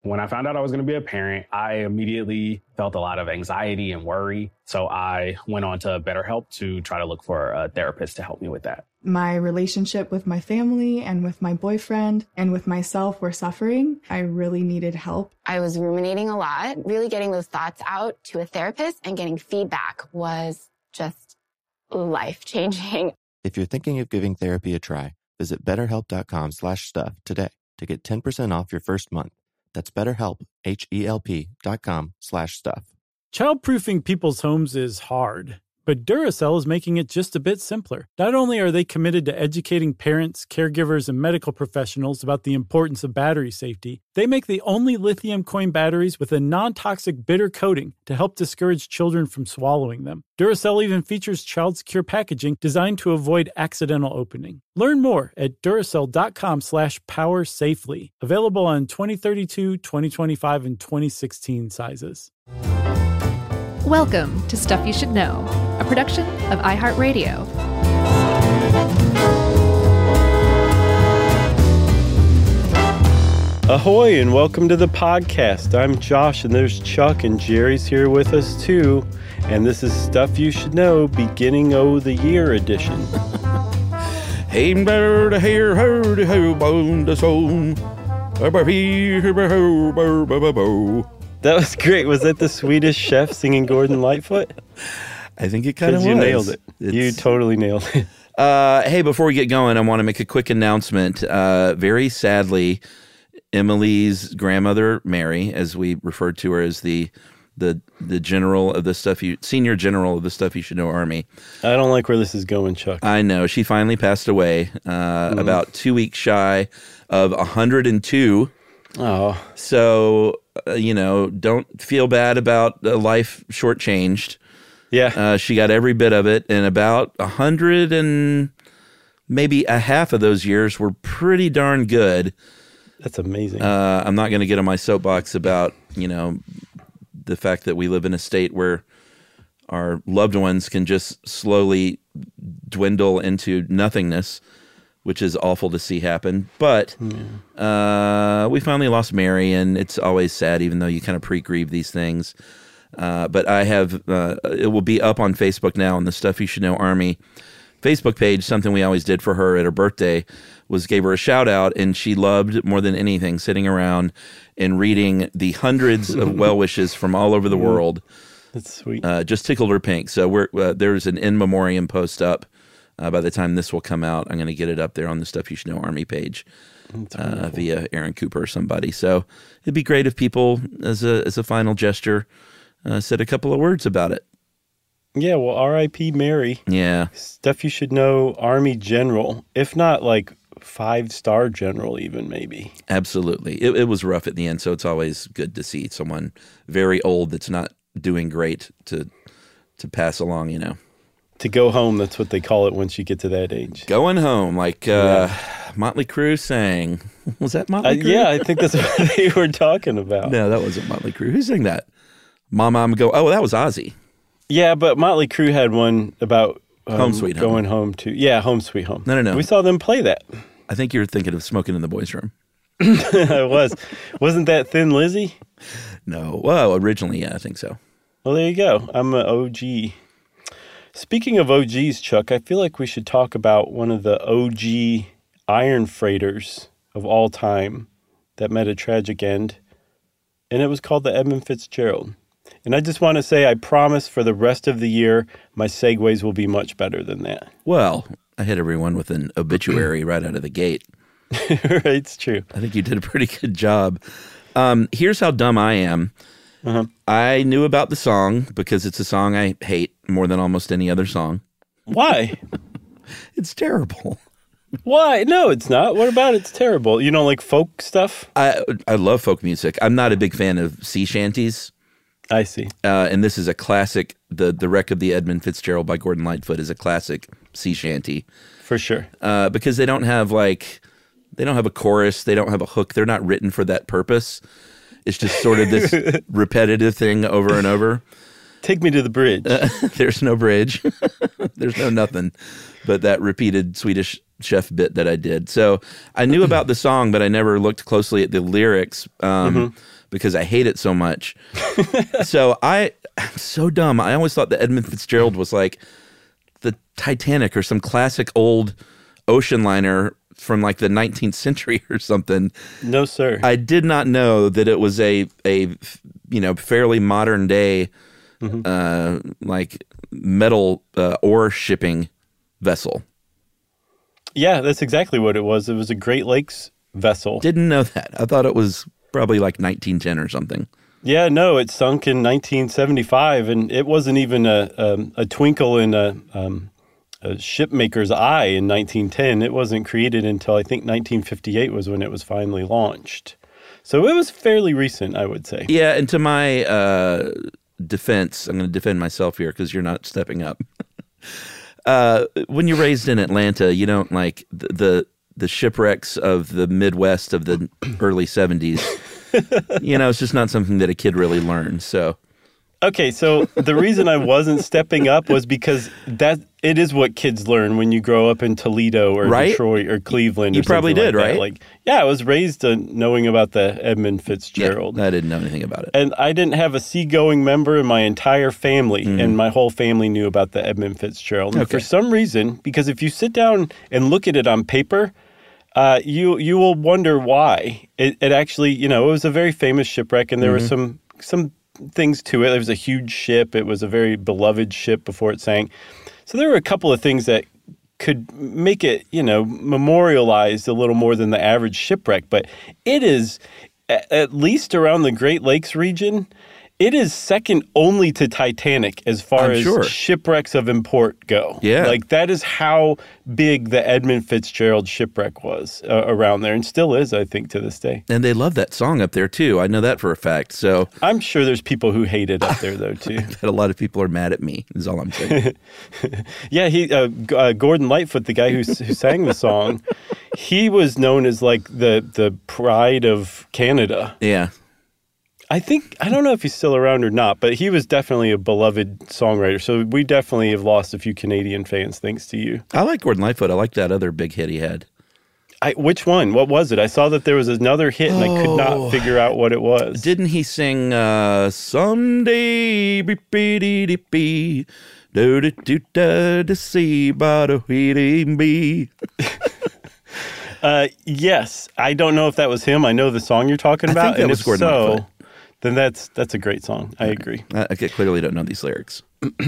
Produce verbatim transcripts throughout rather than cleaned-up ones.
When I found out I was going to be a parent, I immediately felt a lot of anxiety and worry. So I went on to BetterHelp to try to look for a therapist to help me with that. My relationship with my family and with my boyfriend and with myself were suffering. I really needed help. I was ruminating a lot. Really getting those thoughts out to a therapist and getting feedback was just life-changing. If you're thinking of giving therapy a try, visit betterhelp.com slash stuff today to get ten percent off your first month. That's BetterHelp, H-E-L-P dot com slash stuff. Childproofing people's homes is hard, but Duracell is making it just a bit simpler. Not only are they committed to educating parents, caregivers, and medical professionals about the importance of battery safety, they make the only lithium coin batteries with a non-toxic bitter coating to help discourage children from swallowing them. Duracell even features child-secure packaging designed to avoid accidental opening. Learn more at Duracell.com slash power safely. Available on twenty thirty-two, twenty twenty-five, and twenty sixteen sizes. Welcome to Stuff You Should Know, a production of iHeartRadio. Ahoy and welcome to the podcast. I'm Josh and there's Chuck and Jerry's here with us too. And this is Stuff You Should Know, beginning of the year edition. Hey, bird, here, hurdy, ho, bone, the song. That was great. Was that the Swedish Chef singing Gordon Lightfoot? I think it kind of was. You nailed it. It's... You totally nailed it. Uh, hey, before we get going, I want to make a quick announcement. Uh, very sadly, Emily's grandmother, Mary, as we referred to her as the the the general of the stuff you senior general of the Stuff You Should Know Army. I don't like where this is going, Chuck. I know. She finally passed away uh, mm. about two weeks shy of one hundred two. Oh. So, uh, you know, don't feel bad about a life shortchanged. Yeah. Uh, she got every bit of it, and about a hundred and maybe a half of those years were pretty darn good. That's amazing. Uh, I'm not going to get on my soapbox about, you know, the fact that we live in a state where our loved ones can just slowly dwindle into nothingness, which is awful to see happen. But yeah. uh, we finally lost Mary, and it's always sad, even though you kind of pre-grieve these things. Uh, but I have, uh, it will be up on Facebook now on the Stuff You Should Know Army Facebook page. Something we always did for her at her birthday was gave her a shout out, and she loved more than anything sitting around and reading the hundreds of well wishes from all over the world. That's sweet. Uh, just tickled her pink. So we're, uh, there's an in memoriam post up. Uh, by the time this will come out, I'm going to get it up there on the Stuff You Should Know Army page uh, via Aaron Cooper or somebody. So it'd be great if people, as a as a final gesture, uh, said a couple of words about it. Yeah, well, R I P Mary. Yeah. Stuff You Should Know Army General, if not like five-star general even, maybe. Absolutely. It, it was rough at the end, so it's always good to see someone very old that's not doing great to to pass along, you know. To go home, that's what they call it once you get to that age. Going home, like uh, yeah. Motley Crue sang. Was that Motley uh, Crue? Yeah, I think that's what they were talking about. No, that wasn't Motley Crue. Who sang that? Mama, I'm go. Oh, that was Ozzy. Yeah, but Motley Crue had one about um, Home Sweet Home. Going home to, yeah, Home Sweet Home. No, no, no. We saw them play that. I think you're thinking of Smoking in the Boys' Room. I was. Wasn't that Thin Lizzy? No. Well, originally, yeah, I think so. Well, there you go. I'm an O G. Speaking of O Gs, Chuck, I feel like we should talk about one of the O G iron freighters of all time that met a tragic end, and it was called the Edmund Fitzgerald. And I just want to say, I promise for the rest of the year, my segues will be much better than that. Well, I hit everyone with an obituary right out of the gate. Right, it's true. I think you did a pretty good job. Um, here's how dumb I am. Uh-huh. I knew about the song because it's a song I hate more than almost any other song. Why? It's terrible. Why? No, it's not. What about it's terrible? You don't like folk stuff? I I love folk music. I'm not a big fan of sea shanties. I see. Uh, and this is a classic. The The Wreck of the Edmund Fitzgerald by Gordon Lightfoot is a classic sea shanty. For sure. Uh, because they don't have like, they don't have a chorus. They don't have a hook. They're not written for that purpose. It's just sort of this repetitive thing over and over. Take me to the bridge. Uh, there's no bridge. There's no nothing but that repeated Swedish Chef bit that I did. So I knew about the song, but I never looked closely at the lyrics. Um, mm-hmm. because I hate it so much. So I, I'm so dumb. I always thought that Edmund Fitzgerald was like the Titanic or some classic old ocean liner from like the nineteenth century or something. No, sir. I did not know that it was a, a you know, fairly modern day, mm-hmm. uh, like metal uh, ore shipping vessel. Yeah, that's exactly what it was. It was a Great Lakes vessel. Didn't know that. I thought it was probably like nineteen ten or something. Yeah, no, it sunk in nineteen seventy-five, and it wasn't even a um, a twinkle in a, um, a shipmaker's eye in nineteen ten. It wasn't created until I think nineteen fifty-eight was when it was finally launched. So it was fairly recent, I would say. Yeah, and to my uh, defense, I'm going to defend myself here because you're not stepping up. Uh, when you're raised in Atlanta, you don't like the, the the shipwrecks of the Midwest of the early seventies. You know, it's just not something that a kid really learns. So, okay, so the reason I wasn't stepping up was because that it is what kids learn when you grow up in Toledo or right? Detroit or Cleveland. You or probably did, like right? Like, yeah, I was raised uh, knowing about the Edmund Fitzgerald. Yeah, I didn't know anything about it. And I didn't have a seagoing member in my entire family, Mm-hmm. and my whole family knew about the Edmund Fitzgerald. And Okay. for some reason, because if you sit down and look at it on paper, uh, you you will wonder why. It, it actually, you know, it was a very famous shipwreck, and there Mm-hmm. were some some things to it. It was a huge ship. It was a very beloved ship before it sank. So there were a couple of things that could make it, you know, memorialized a little more than the average shipwreck. But it is, a- at least around the Great Lakes region, it is second only to Titanic as far I'm as sure. shipwrecks of import go. Yeah. Like, that is how big the Edmund Fitzgerald shipwreck was uh, around there, and still is, I think, to this day. And they love that song up there, too. I know that for a fact. So I'm sure there's people who hate it up there, though, too. that a lot of people are mad at me, is all I'm saying. Yeah, he uh, G- uh, Gordon Lightfoot, the guy who s- who sang the song, he was known as like the the pride of Canada. Yeah. I think I don't know if he's still around or not, but he was definitely a beloved songwriter. So we definitely have lost a few Canadian fans thanks to you. I like Gordon Lightfoot. I like that other big hit he had. I, which one? What was it? I saw that there was another hit, and I could Oh. not figure out what it was. Didn't he sing uh, "Someday be be be be do do do da to see but a be"? Uh, yes, I don't know if that was him. I know the song you're talking I about, think that and was if Gordon so, Lightfoot. then that's that's a great song. I agree. I, I clearly don't know these lyrics.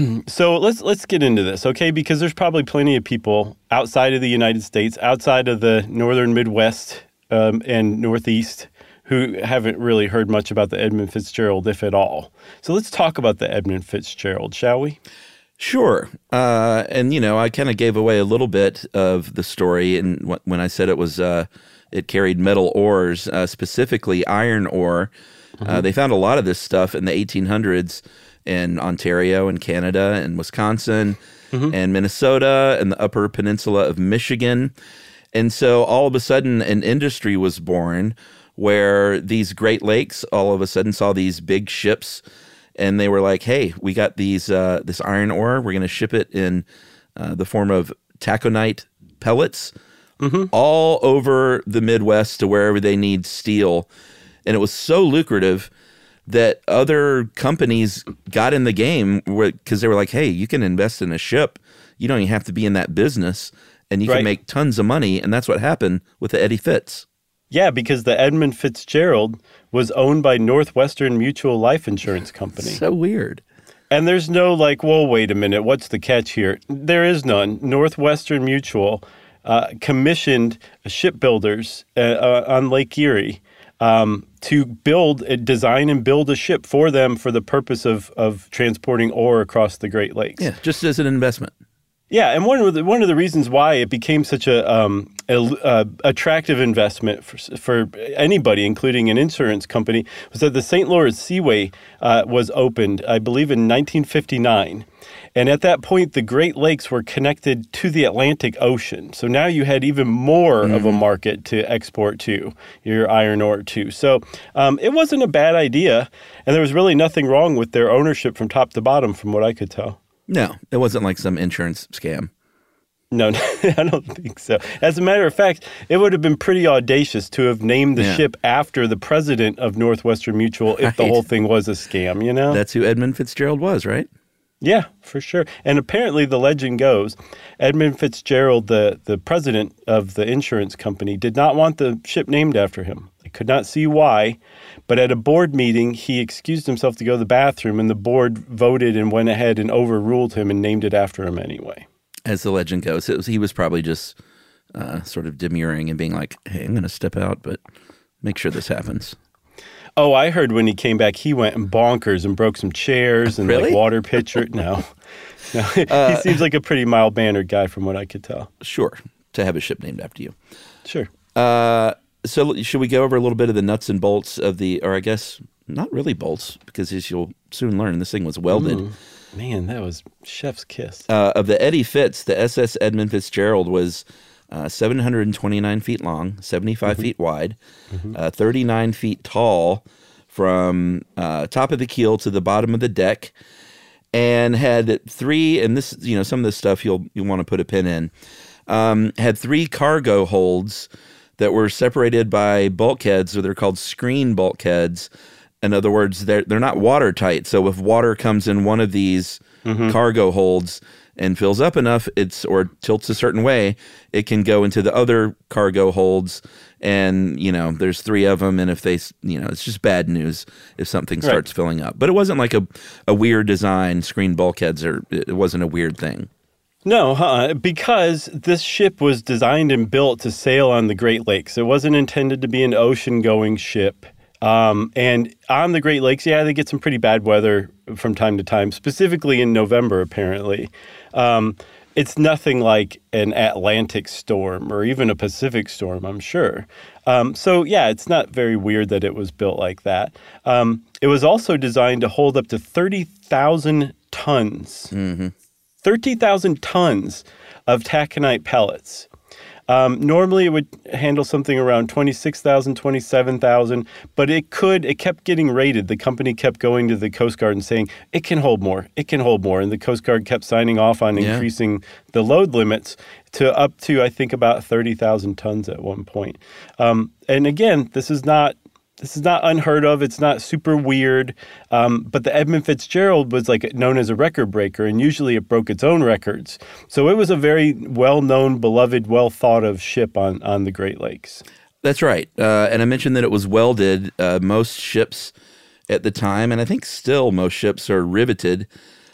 So let's let's get into this, okay? Because there's probably plenty of people outside of the United States, outside of the northern Midwest um, and Northeast, who haven't really heard much about the Edmund Fitzgerald, if at all. So let's talk about the Edmund Fitzgerald, shall we? Sure. Uh, and, you know, I kind of gave away a little bit of the story and wh- when I said it was, uh, it carried metal ores, uh, specifically iron ore. Mm-hmm. Uh, they found a lot of this stuff in the eighteen hundreds in Ontario and Canada and Wisconsin mm-hmm. and Minnesota and the Upper Peninsula of Michigan. And so all of a sudden an industry was born where these Great Lakes all of a sudden saw these big ships. And they were like, "Hey, we got these uh, this iron ore. We're going to ship it in uh, the form of taconite pellets mm-hmm. all over the Midwest to wherever they need steel." And it was so lucrative that other companies got in the game because they were like, "Hey, you can invest in a ship. You don't even have to be in that business, and you right. can make tons of money." And that's what happened with the Eddie Fitz. Yeah, because the Edmund Fitzgerald was owned by Northwestern Mutual Life Insurance Company. So weird. And there's no like, well, wait a minute, what's the catch here? There is none. Northwestern Mutual uh, commissioned shipbuilders uh, uh, on Lake Erie um, to build, uh, design and build a ship for them for the purpose of, of transporting ore across the Great Lakes. Yeah, just as an investment. Yeah, and one of the one of the reasons why it became such a, um, a uh, attractive investment for for anybody, including an insurance company, was that the Saint Lawrence Seaway uh, was opened, I believe, in nineteen fifty-nine, and at that point, the Great Lakes were connected to the Atlantic Ocean. So now you had even more mm-hmm. of a market to export to your iron ore to. So um, it wasn't a bad idea, and there was really nothing wrong with their ownership from top to bottom, from what I could tell. No, it wasn't like some insurance scam. No, no, I don't think so. As a matter of fact, it would have been pretty audacious to have named the Yeah. ship after the president of Northwestern Mutual if the Right. whole thing was a scam, you know? That's who Edmund Fitzgerald was, right? Yeah, for sure. And apparently the legend goes, Edmund Fitzgerald, the, the president of the insurance company, did not want the ship named after him. I could not see why, but at a board meeting, he excused himself to go to the bathroom, and the board voted and went ahead and overruled him and named it after him anyway. As the legend goes, it was, he was probably just uh, sort of demurring and being like, hey, I'm going to step out, but make sure this happens. Oh, I heard when he came back, he went and bonkers and broke some chairs and Really? like water pitcher. No, no. Uh, he seems like a pretty mild-mannered guy from what I could tell. Sure, to have a ship named after you. Sure. Uh, so should we go over a little bit of the nuts and bolts of the, or I guess not really bolts, because as you'll soon learn, this thing was welded. Mm. Man, that was chef's kiss. Uh, of the Eddie Fitz, the S S Edmund Fitzgerald was uh, seven hundred twenty-nine feet long, seventy-five Mm-hmm. feet wide, uh, thirty-nine feet tall from uh, top of the keel to the bottom of the deck, and had three, and this, you know, some of this stuff you'll you want to put a pin in, um, had three cargo holds that were separated by bulkheads, or they're called screen bulkheads. In other words, they're they're not watertight. So if water comes in one of these Mm-hmm. cargo holds and fills up enough, it's or tilts a certain way, it can go into the other cargo holds. And you know, there's three of them, and if they, you know, it's just bad news if something starts Right. filling up. But it wasn't like a a weird design. Screen bulkheads, or it wasn't a weird thing. No, huh? Because this ship was designed and built to sail on the Great Lakes. It wasn't intended to be an ocean-going ship. Um, and on the Great Lakes, yeah, they get some pretty bad weather from time to time, specifically in November, apparently. Um, it's nothing like an Atlantic storm or even a Pacific storm, I'm sure. Um, so, yeah, it's not very weird that it was built like that. Um, it was also designed to hold up to thirty thousand tons. Mm-hmm. thirty thousand tons of taconite pellets. Um, normally, it would handle something around twenty-six thousand, twenty-seven thousand, but it could, it kept getting rated. The company kept going to the Coast Guard and saying, it can hold more, it can hold more. And the Coast Guard kept signing off on Yeah. increasing the load limits to up to, I think, about thirty thousand tons at one point. Um, and again, this is not This is not unheard of. It's not super weird. Um, but the Edmund Fitzgerald was like known as a record breaker, and usually it broke its own records. So it was a very well-known, beloved, well-thought-of ship on, on the Great Lakes. That's right. Uh, and I mentioned that it was welded. Uh, most ships at the time, and I think still most ships are riveted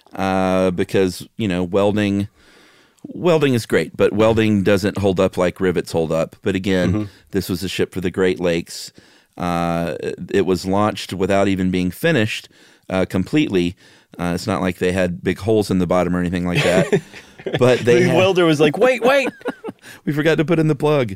uh, because, you know, welding welding is great, but welding doesn't hold up like rivets hold up. But again, Mm-hmm. this was a ship for the Great Lakes. Uh, it was launched without even being finished uh, completely. Uh, it's not like they had big holes in the bottom or anything like that. But they The had- welder was like, wait, wait. we forgot to put in the plug,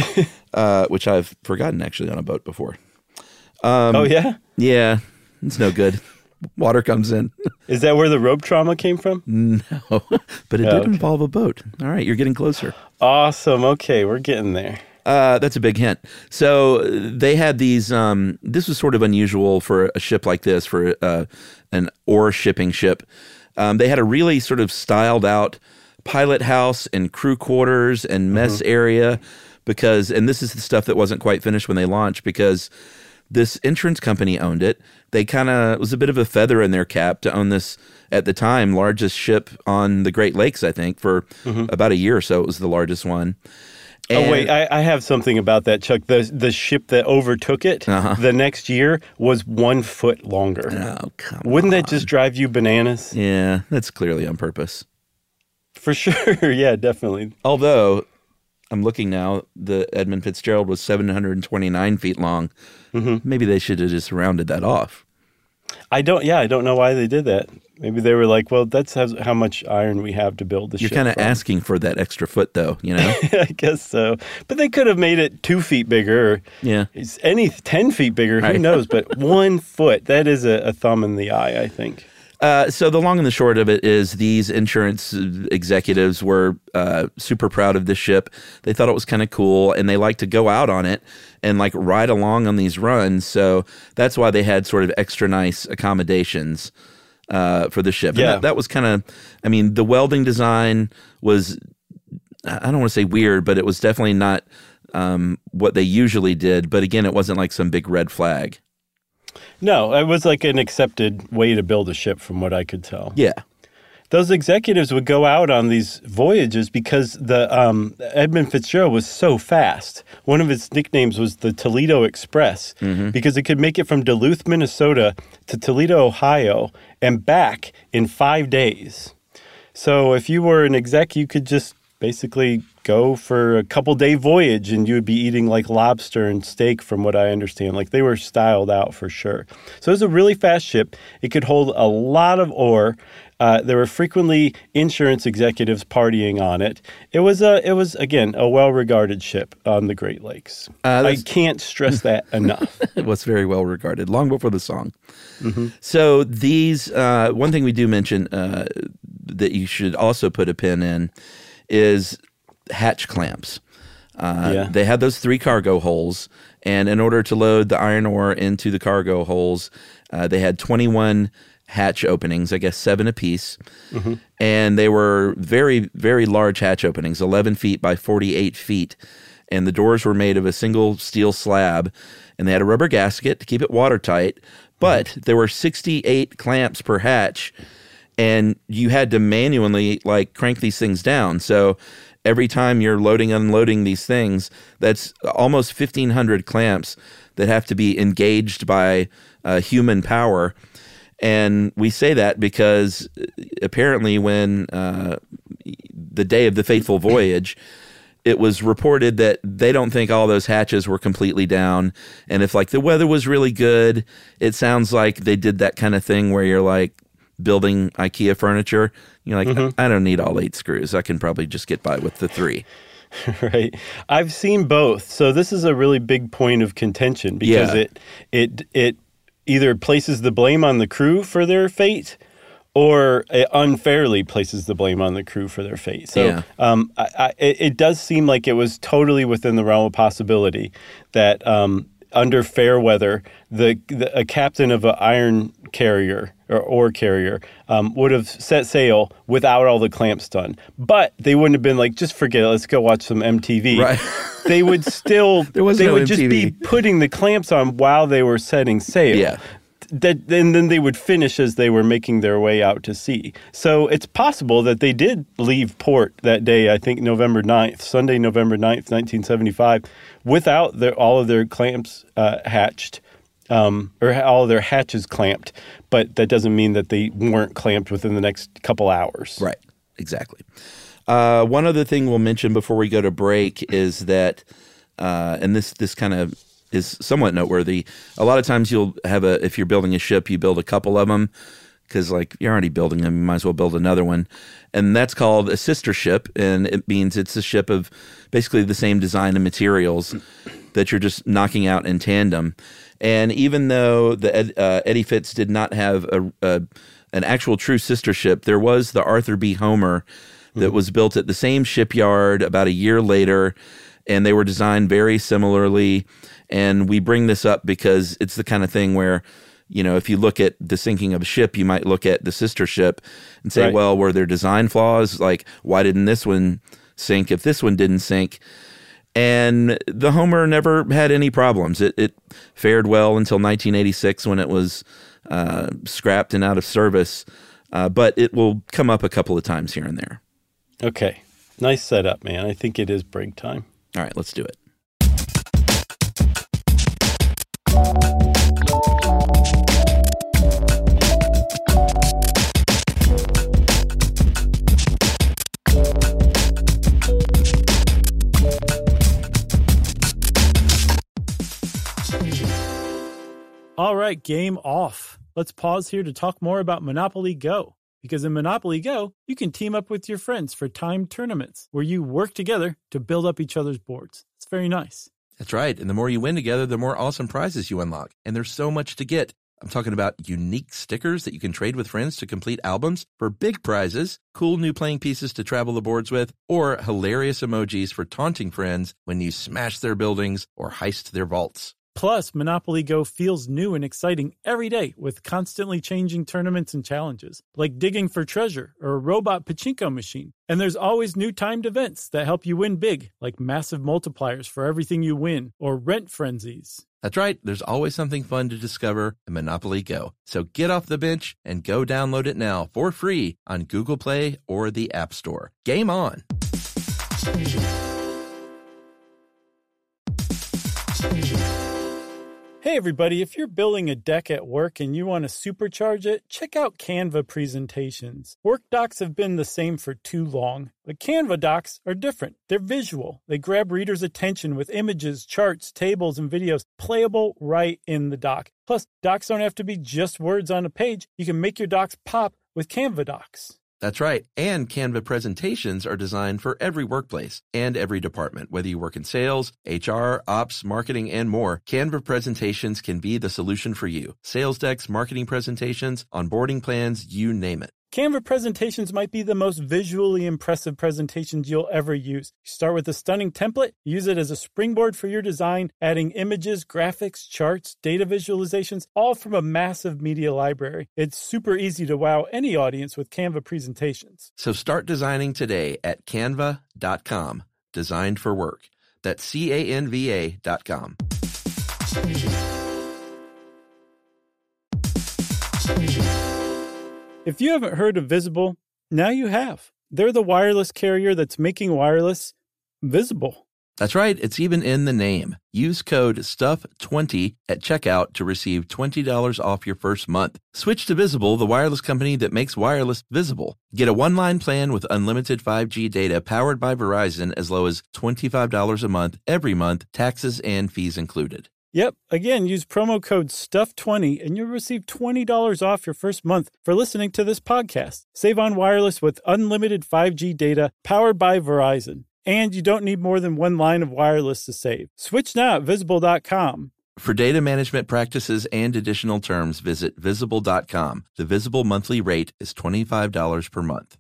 uh, which I've forgotten actually on a boat before. Um, Oh, yeah? Yeah, it's no good. Water comes in. Is that where the rope trauma came from? No, but it Oh, did okay. involve a boat. All right, you're getting closer. Awesome. Okay, we're getting there. Uh, that's a big hint. So uh, they had these. Um, this was sort of unusual for a ship like this, for uh, an ore shipping ship. Um, they had a really sort of styled out pilot house and crew quarters and mess area because, and this is the stuff that wasn't quite finished when they launched because this insurance company owned it. They kind of, it was a bit of a feather in their cap to own this, at the time, largest ship on the Great Lakes, I think, for about a year or so. It was the largest one. Oh, wait, I, I have something about that, Chuck. The the ship that overtook it Uh-huh. the next year was one foot longer. Oh, come Wouldn't on. that just drive you bananas? Yeah, that's clearly on purpose. For sure. Yeah, definitely. Although, I'm looking now, the Edmund Fitzgerald was seven hundred twenty-nine feet long. Mm-hmm. Maybe they should have just rounded that off. I don't, yeah, I don't know why they did that. Maybe they were like, well, that's how, how much iron we have to build the You're ship. kind of from. asking for that extra foot, though, you know? I guess so. But they could have made it two feet bigger or Yeah. it's any ten feet bigger. Who Right. knows? But one foot, that is a, a thumb in the eye, I think. Uh, so the long and the short of it is these insurance executives were uh, super proud of this ship. They thought it was kind of cool, and they liked to go out on it and like ride along on these runs. So that's why they had sort of extra nice accommodations uh, for the ship. And Yeah. that, that was kind of, I mean, the welding design was I don't want to say weird, but it was definitely not um, what they usually did. But again, it wasn't like some big red flag. No, it was like an accepted way to build a ship from what I could tell. Yeah. Those executives would go out on these voyages because the um, Edmund Fitzgerald was so fast. One of his nicknames was the Toledo Express mm-hmm. because it could make it from Duluth, Minnesota to Toledo, Ohio, and back in five days. So if you were an exec, you could just basically go for a couple day voyage and you would be eating like lobster and steak from what I understand. Like they were styled out for sure. So it was a really fast ship. It could hold a lot of ore. Uh, there were frequently insurance executives partying on it. It was, a, it was again, a well-regarded ship on the Great Lakes. Uh, I can't stress that enough. It was very well-regarded, long before the song. Mm-hmm. So these, uh, one thing we do mention uh, that you should also put a pin in is hatch clamps. Uh, yeah. They had those three cargo holes, and in order to load the iron ore into the cargo holes, uh, they had twenty-one hatch openings, I guess seven apiece. Mm-hmm. And they were very, very large hatch openings, eleven feet by forty-eight feet. And the doors were made of a single steel slab, and they had a rubber gasket to keep it watertight. But mm-hmm. there were sixty-eight clamps per hatch, and you had to manually like crank these things down. So every time you're loading, unloading these things, that's almost fifteen hundred clamps that have to be engaged by uh, human power. And we say that because apparently when uh, the day of the fateful voyage, it was reported that they don't think all those hatches were completely down. And if like the weather was really good, it sounds like they did that kind of thing where you're like building IKEA furniture. You're like, mm-hmm. I, I don't need all eight screws. I can probably just get by with the three. Right. I've seen both. So this is a really big point of contention because Yeah. it it it either places the blame on the crew for their fate or it unfairly places the blame on the crew for their fate. So Yeah. um, I, I, it, it does seem like it was totally within the realm of possibility that um, under fair weather, the, the a captain of an iron carrier or ore carrier um, would have set sail without all the clamps done. But they wouldn't have been like, just forget it, let's go watch some M T V. Right. They would still, There was they no would M T V. just be putting the clamps on while they were setting sail. Yeah. That, and then they would finish as they were making their way out to sea. So it's possible that they did leave port that day, I think November ninth, Sunday, November ninth, nineteen seventy-five, without their, all of their clamps uh, hatched, um, or all of their hatches clamped. But that doesn't mean that they weren't clamped within the next couple hours. Right, exactly. Uh, one other thing we'll mention before we go to break is that, uh, and this this kind of is somewhat noteworthy. A lot of times you'll have a, if you're building a ship, you build a couple of them because like you're already building them, you might as well build another one. And that's called a sister ship. And it means it's a ship of basically the same design and materials that you're just knocking out in tandem. And even though the Ed, uh, Eddie Fitz did not have a, a an actual true sister ship, there was the Arthur B. Homer that mm-hmm. was built at the same shipyard about a year later, and they were designed very similarly. And we bring this up because it's the kind of thing where, you know, if you look at the sinking of a ship, you might look at the sister ship and say, right. well, were there design flaws? Like, why didn't this one sink if this one didn't sink? And the Homer never had any problems. It, it fared well until nineteen eighty-six when it was uh, scrapped and out of service. Uh, but it will come up a couple of times here and there. Okay. Nice setup, man. I think it is break time. All right, let's do it. All right, game off. Let's pause here to talk more about Monopoly Go. Because in Monopoly Go, you can team up with your friends for timed tournaments where you work together to build up each other's boards. It's very nice. That's right. And the more you win together, the more awesome prizes you unlock. And there's so much to get. I'm talking about unique stickers that you can trade with friends to complete albums for big prizes, cool new playing pieces to travel the boards with, or hilarious emojis for taunting friends when you smash their buildings or heist their vaults. Plus, Monopoly Go feels new and exciting every day with constantly changing tournaments and challenges, like digging for treasure or a robot pachinko machine. And there's always new timed events that help you win big, like massive multipliers for everything you win or rent frenzies. That's right. There's always something fun to discover in Monopoly Go. So get off the bench and go download it now for free on Google Play or the App Store. Game on! Hey everybody, if you're building a deck at work and you want to supercharge it, check out Canva presentations. Work docs have been the same for too long, but Canva docs are different. They're visual. They grab readers' attention with images, charts, tables, and videos playable right in the doc. Plus, docs don't have to be just words on a page. You can make your docs pop with Canva docs. That's right. And Canva presentations are designed for every workplace and every department. Whether you work in sales, H R, ops, marketing, and more, Canva presentations can be the solution for you. Sales decks, marketing presentations, onboarding plans, you name it. Canva presentations might be the most visually impressive presentations you'll ever use. You start with a stunning template, use it as a springboard for your design, adding images, graphics, charts, data visualizations, all from a massive media library. It's super easy to wow any audience with Canva presentations. So start designing today at canva dot com. Designed for work. That's C A N V A dot com. If you haven't heard of Visible, now you have. They're the wireless carrier that's making wireless visible. That's right. It's even in the name. Use code stuff twenty at checkout to receive twenty dollars off your first month. Switch to Visible, the wireless company that makes wireless visible. Get a one-line plan with unlimited five G data powered by Verizon as low as twenty-five dollars a month every month, taxes and fees included. Yep. Again, use promo code stuff twenty and you'll receive twenty dollars off your first month for listening to this podcast. Save on wireless with unlimited five G data powered by Verizon. And you don't need more than one line of wireless to save. Switch now at visible dot com. For data management practices and additional terms, visit visible dot com. The Visible monthly rate is twenty-five dollars per month.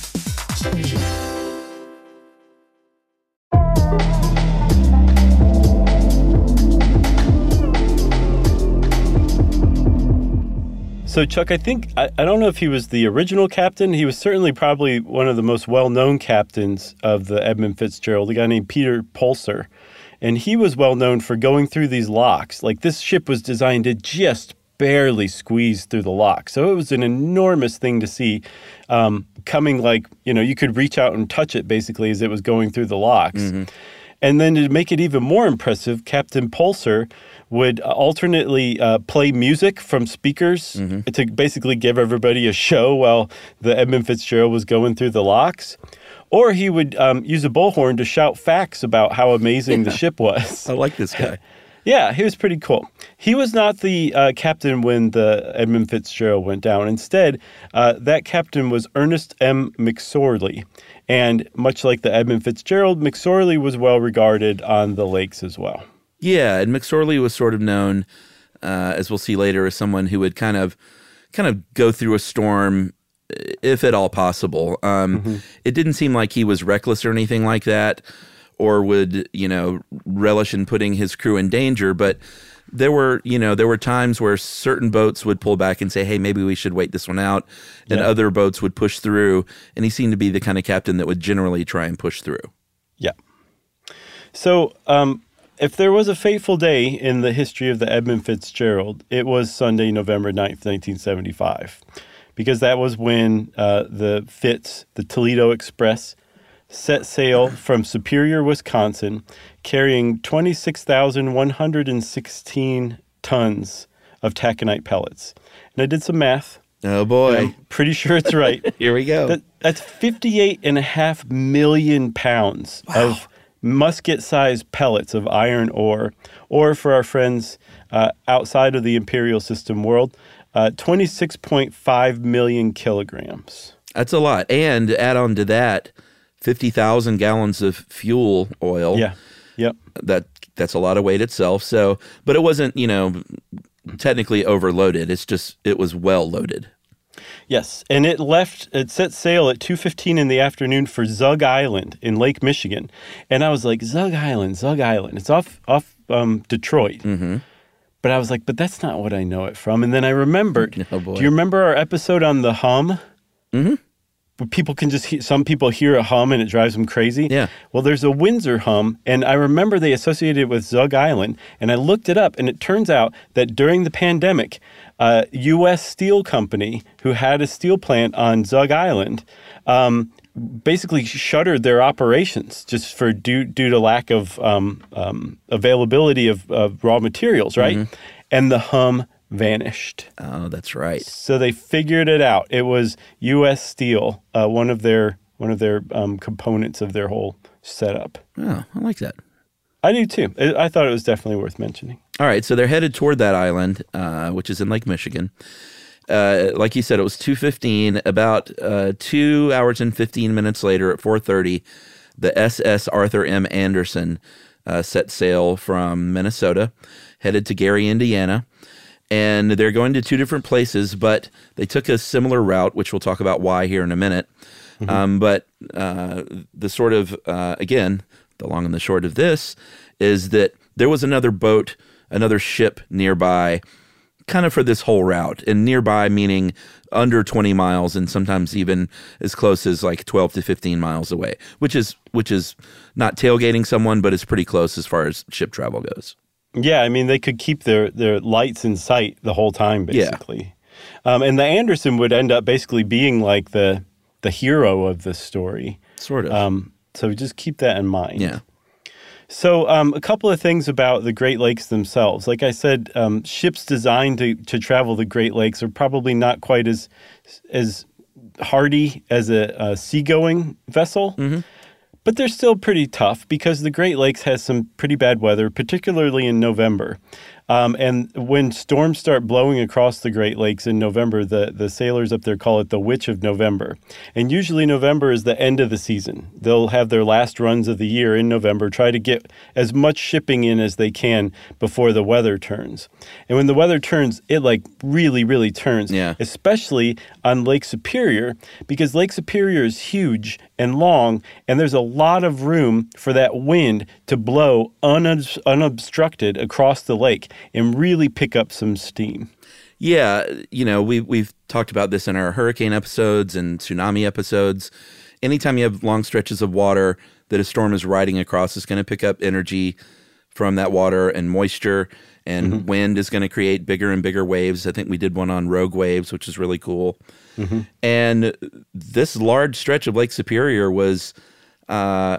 So, Chuck, I think, I, I don't know if he was the original captain. He was certainly probably one of the most well-known captains of the Edmund Fitzgerald, a guy named Peter Pulser. And he was well-known for going through these locks. Like, this ship was designed to just barely squeeze through the lock. So it was an enormous thing to see um, coming, like, you know, you could reach out and touch it, basically, as it was going through the locks. Mm-hmm. And then to make it even more impressive, Captain Pulser would alternately uh, play music from speakers mm-hmm. to basically give everybody a show while the Edmund Fitzgerald was going through the locks. Or he would um, use a bullhorn to shout facts about how amazing yeah. the ship was. I like this guy. Yeah, he was pretty cool. He was not the uh, captain when the Edmund Fitzgerald went down. Instead, uh, that captain was Ernest M. McSorley. And much like the Edmund Fitzgerald, McSorley was well regarded on the lakes as well. Yeah, and McSorley was sort of known, uh, as we'll see later, as someone who would kind of kind of go through a storm, if at all possible. Um, mm-hmm. It didn't seem like he was reckless or anything like that, or would, you know, relish in putting his crew in danger. But there were, you know, there were times where certain boats would pull back and say, hey, maybe we should wait this one out. And yeah. other boats would push through. And he seemed to be the kind of captain that would generally try and push through. Yeah. So um, if there was a fateful day in the history of the Edmund Fitzgerald, it was Sunday, November ninth, nineteen seventy-five. Because that was when uh, the Fitz, the Toledo Express, set sail from Superior, Wisconsin, carrying twenty-six thousand one hundred sixteen tons of taconite pellets. And I did some math. Oh, boy. I'm pretty sure it's right. Here we go. That, that's fifty-eight and a half million pounds wow. of musket-sized pellets of iron ore, or for our friends uh, outside of the imperial system world, uh, twenty-six point five million kilograms. That's a lot. And add on to that, fifty thousand gallons of fuel oil. Yeah. Yep. That that's a lot of weight itself. So, but it wasn't, you know, technically overloaded. It's just it was well loaded. Yes, and it left. It set sail at two fifteen in the afternoon for Zug Island in Lake Michigan, and I was like, Zug Island, Zug Island. It's off off um, Detroit. Mm-hmm. But I was like, but that's not what I know it from. And then I remembered. Oh, boy. Do you remember our episode on the hum? Mm-hmm. Where people can just hear, some people hear a hum and it drives them crazy. Yeah. Well, there's a Windsor hum, and I remember they associated it with Zug Island, and I looked it up, and it turns out that during the pandemic, uh, U S Steel Company, who had a steel plant on Zug Island, um, basically shuttered their operations just for due due to lack of um, um, availability of, of raw materials, right? Mm-hmm. And the hum vanished. Oh, that's right. So they figured it out. It was U S Steel, uh, one of their one of their um, components of their whole setup. Oh, I like that. I do too. I, I thought it was definitely worth mentioning. All right, so they're headed toward that island, uh, which is in Lake Michigan. Uh, like you said, it was two fifteen. About uh, two hours and fifteen minutes later, at four thirty, the S S Arthur M. Anderson uh, set sail from Minnesota, headed to Gary, Indiana. And they're going to two different places, but they took a similar route, which we'll talk about why here in a minute. Mm-hmm. Um, but uh, the sort of, uh, again, the long and the short of this is that there was another boat, another ship nearby, kind of for this whole route. And nearby meaning under twenty miles and sometimes even as close as like twelve to fifteen miles away, which is which is not tailgating someone, but it's pretty close as far as ship travel goes. Yeah, I mean, they could keep their, their lights in sight the whole time, basically. Yeah. Um, and the Anderson would end up basically being like the the hero of the story. Sort of. Um, so just keep that in mind. Yeah. So um, a couple of things about the Great Lakes themselves. Like I said, um, ships designed to, to travel the Great Lakes are probably not quite as as hardy as a, a seagoing vessel. Mm-hmm. But they're still pretty tough because the Great Lakes has some pretty bad weather, particularly in November. Um, and when storms start blowing across the Great Lakes in November, the, the sailors up there call it the Witch of November. And usually November is the end of the season. They'll have their last runs of the year in November, try to get as much shipping in as they can before the weather turns. And when the weather turns, it like really, really turns, yeah. especially on Lake Superior, because Lake Superior is huge and long, and there's a lot of room for that wind to blow unobs- unobstructed across the lake and really pick up some steam. Yeah, you know, we, we've talked about this in our hurricane episodes and tsunami episodes. Anytime you have long stretches of water that a storm is riding across, it's going to pick up energy from that water and moisture, and mm-hmm. wind is going to create bigger and bigger waves. I think we did one on Rogue Waves, which is really cool. Mm-hmm. And this large stretch of Lake Superior was, uh,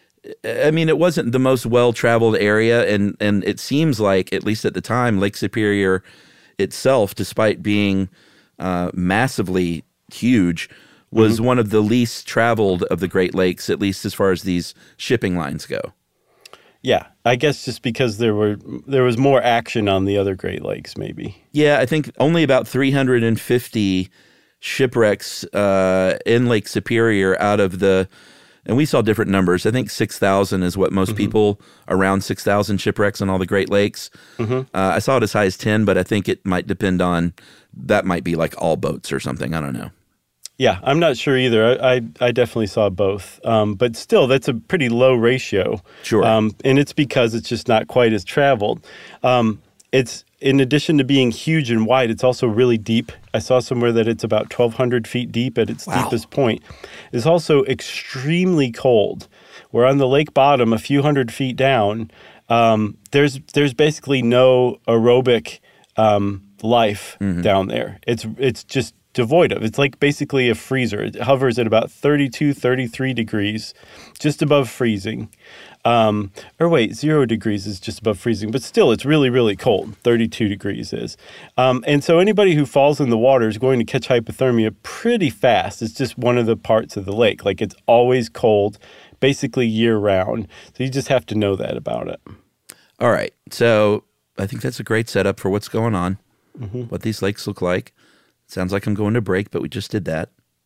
I mean, it wasn't the most well-traveled area, and, and it seems like, at least at the time, Lake Superior itself, despite being uh, massively huge, was mm-hmm. one of the least traveled of the Great Lakes, at least as far as these shipping lines go. Yeah, I guess just because there were there was more action on the other Great Lakes, maybe. Yeah, I think only about three hundred fifty shipwrecks uh, in Lake Superior out of the, and we saw different numbers. I think six thousand is what most mm-hmm. people, around six thousand shipwrecks on all the Great Lakes. Mm-hmm. Uh, I saw it as high as ten, but I think it might depend on, that might be like all boats or something. I don't know. Yeah, I'm not sure either. I I, I definitely saw both. Um, but still, that's a pretty low ratio. Sure. Um, and it's because it's just not quite as traveled. Um, it's, in addition to being huge and wide, it's also really deep. I saw somewhere that it's about twelve hundred feet deep at its wow. deepest point. It's also extremely cold. We're on the lake bottom, a few hundred feet down. Um, there's there's basically no aerobic um, life mm-hmm. down there. It's it's just devoid of. It's like basically a freezer. It hovers at about thirty-two, thirty-three degrees, just above freezing. Um, or wait, zero degrees is just above freezing, but still it's really, really cold. thirty-two degrees is. Um, and so anybody who falls in the water is going to catch hypothermia pretty fast. It's just one of the parts of the lake. Like, it's always cold, basically year round. So you just have to know that about it. All right. So I think that's a great setup for what's going on, mm-hmm. what these lakes look like. Sounds like I'm going to break, but we just did that.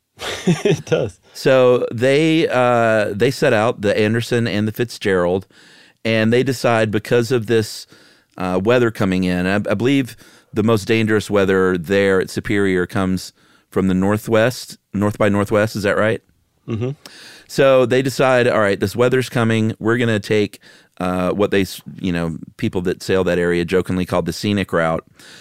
It does. So they uh, they set out, the Anderson and the Fitzgerald, and they decide, because of this uh, weather coming in, I, I believe the most dangerous weather there at Superior comes from the northwest, north by northwest. Is that right? Mm-hmm. So they decide, all right, this weather's coming. We're going to take uh, what they, you know, people that sail that area jokingly called the scenic route,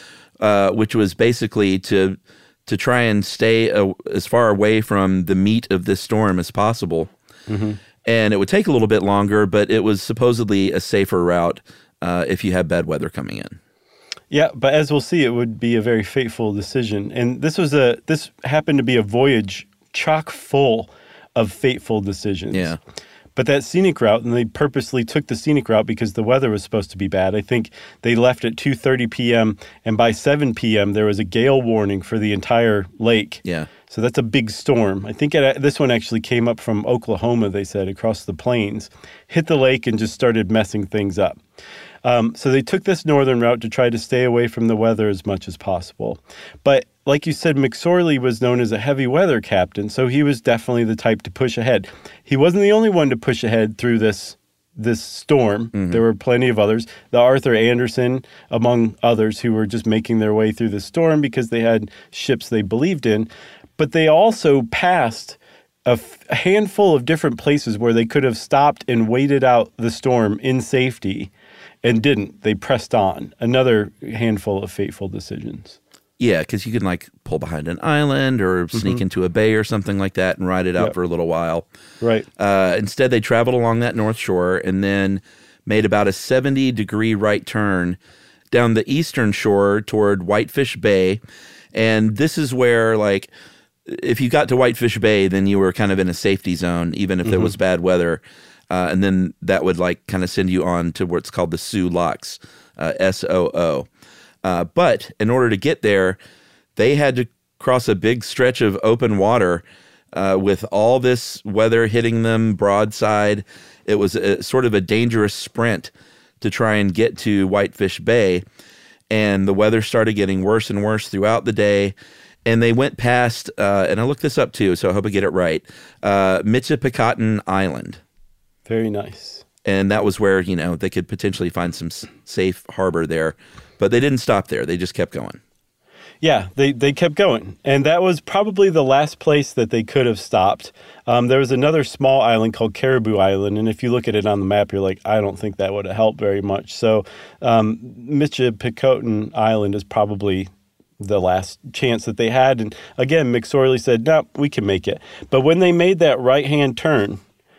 uh, which was basically to to try and stay a, as far away from the meat of this storm as possible. Mm-hmm. And it would take a little bit longer, but it was supposedly a safer route uh, if you had bad weather coming in. Yeah, but as we'll see, it would be a very fateful decision. And this was a this happened to be a voyage chock full of fateful decisions. Yeah. But that scenic route, and they purposely took the scenic route because the weather was supposed to be bad. I think they left at two thirty p.m., and by seven p.m., there was a gale warning for the entire lake. Yeah. So that's a big storm. I think it, this one actually came up from Oklahoma, they said, across the plains, hit the lake and just started messing things up. Um, so they took this northern route to try to stay away from the weather as much as possible. But like you said, McSorley was known as a heavy weather captain, so he was definitely the type to push ahead. He wasn't the only one to push ahead through this this storm. Mm-hmm. There were plenty of others. The Arthur Anderson, among others, who were just making their way through the storm because they had ships they believed in. But they also passed a, f- a handful of different places where they could have stopped and waited out the storm in safety. And didn't. They pressed on. Another handful of fateful decisions. Yeah, because you can like pull behind an island or sneak mm-hmm. into a bay or something like that and ride it out yep. for a little while. Right. Uh, instead, they traveled along that north shore and then made about a seventy degree right turn down the eastern shore toward Whitefish Bay. And this is where, like, if you got to Whitefish Bay, then you were kind of in a safety zone, even if mm-hmm. there was bad weather. Uh, and then that would like kind of send you on to what's called the Soo Locks, uh, S O O. Uh, but in order to get there, they had to cross a big stretch of open water uh, with all this weather hitting them broadside. It was a, sort of a dangerous sprint to try and get to Whitefish Bay. And the weather started getting worse and worse throughout the day. And they went past, uh, and I looked this up too, so I hope I get it right, uh, Michipicatan Island. Very nice. And that was where, you know, they could potentially find some s- safe harbor there. But they didn't stop there. They just kept going. Yeah, they, they kept going. And that was probably the last place that they could have stopped. Um, there was another small island called Caribou Island. And if you look at it on the map, you're like, I don't think that would have helped very much. So um, Michipicatan Island is probably the last chance that they had. And again, McSorley said, no, we can make it. But when they made that right-hand turn,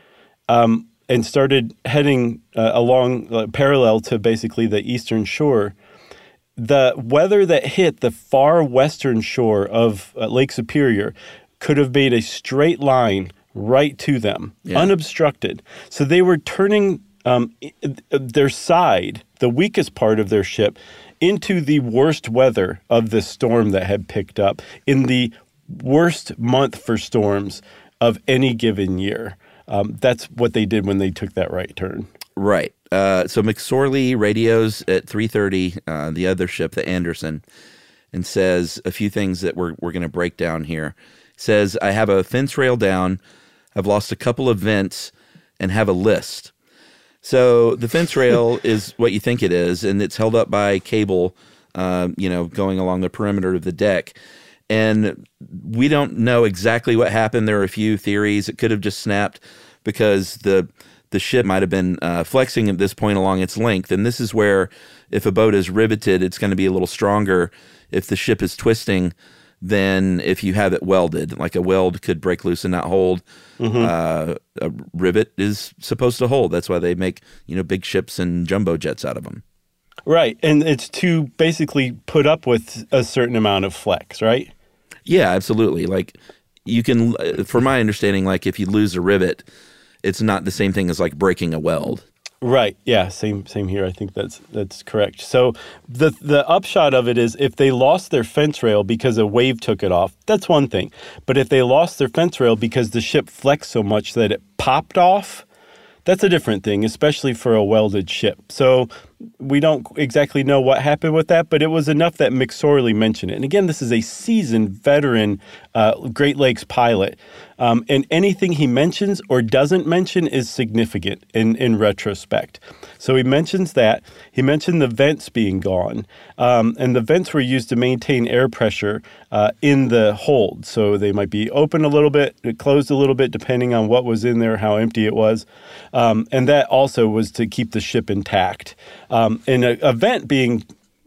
um, and started heading uh, along uh, parallel to basically the eastern shore, the weather that hit the far western shore of uh, Lake Superior could have made a straight line right to them, yeah. unobstructed. So they were turning um, their side, the weakest part of their ship, into the worst weather of the storm that had picked up in the worst month for storms of any given year. Um, that's what they did when they took that right turn. Right. Uh, so McSorley radios at three thirty, uh, the other ship, the Anderson, and says a few things that we're we're going to break down here. Says, I have a fence rail down, I've lost a couple of vents, and have a list. So the fence rail is what you think it is, and it's held up by cable, uh, you know, going along the perimeter of the deck. And we don't know exactly what happened. There are a few theories. It could have just snapped because the the ship might have been uh, flexing at this point along its length. And this is where if a boat is riveted, it's going to be a little stronger if the ship is twisting than if you have it welded. Like a weld could break loose and not hold. Mm-hmm. Uh, a rivet is supposed to hold. That's why they make, you know, big ships and jumbo jets out of them. Right. And it's to basically put up with a certain amount of flex, right? Yeah, absolutely. Like you can, from my understanding, like if you lose a rivet, it's not the same thing as like breaking a weld. Right. Yeah. Same. Same here. I think that's that's correct. So the the upshot of it is, if they lost their fence rail because a wave took it off, that's one thing. But if they lost their fence rail because the ship flexed so much that it popped off, that's a different thing, especially for a welded ship. So we don't exactly know what happened with that, but it was enough that McSorley mentioned it. And again, this is a seasoned veteran uh, Great Lakes pilot. Um, and anything he mentions or doesn't mention is significant in, in retrospect. So he mentions that. He mentioned the vents being gone. Um, and the vents were used to maintain air pressure uh, in the hold. So they might be open a little bit, closed a little bit, depending on what was in there, how empty it was. Um, and that also was to keep the ship intact. Um, and a, a vent being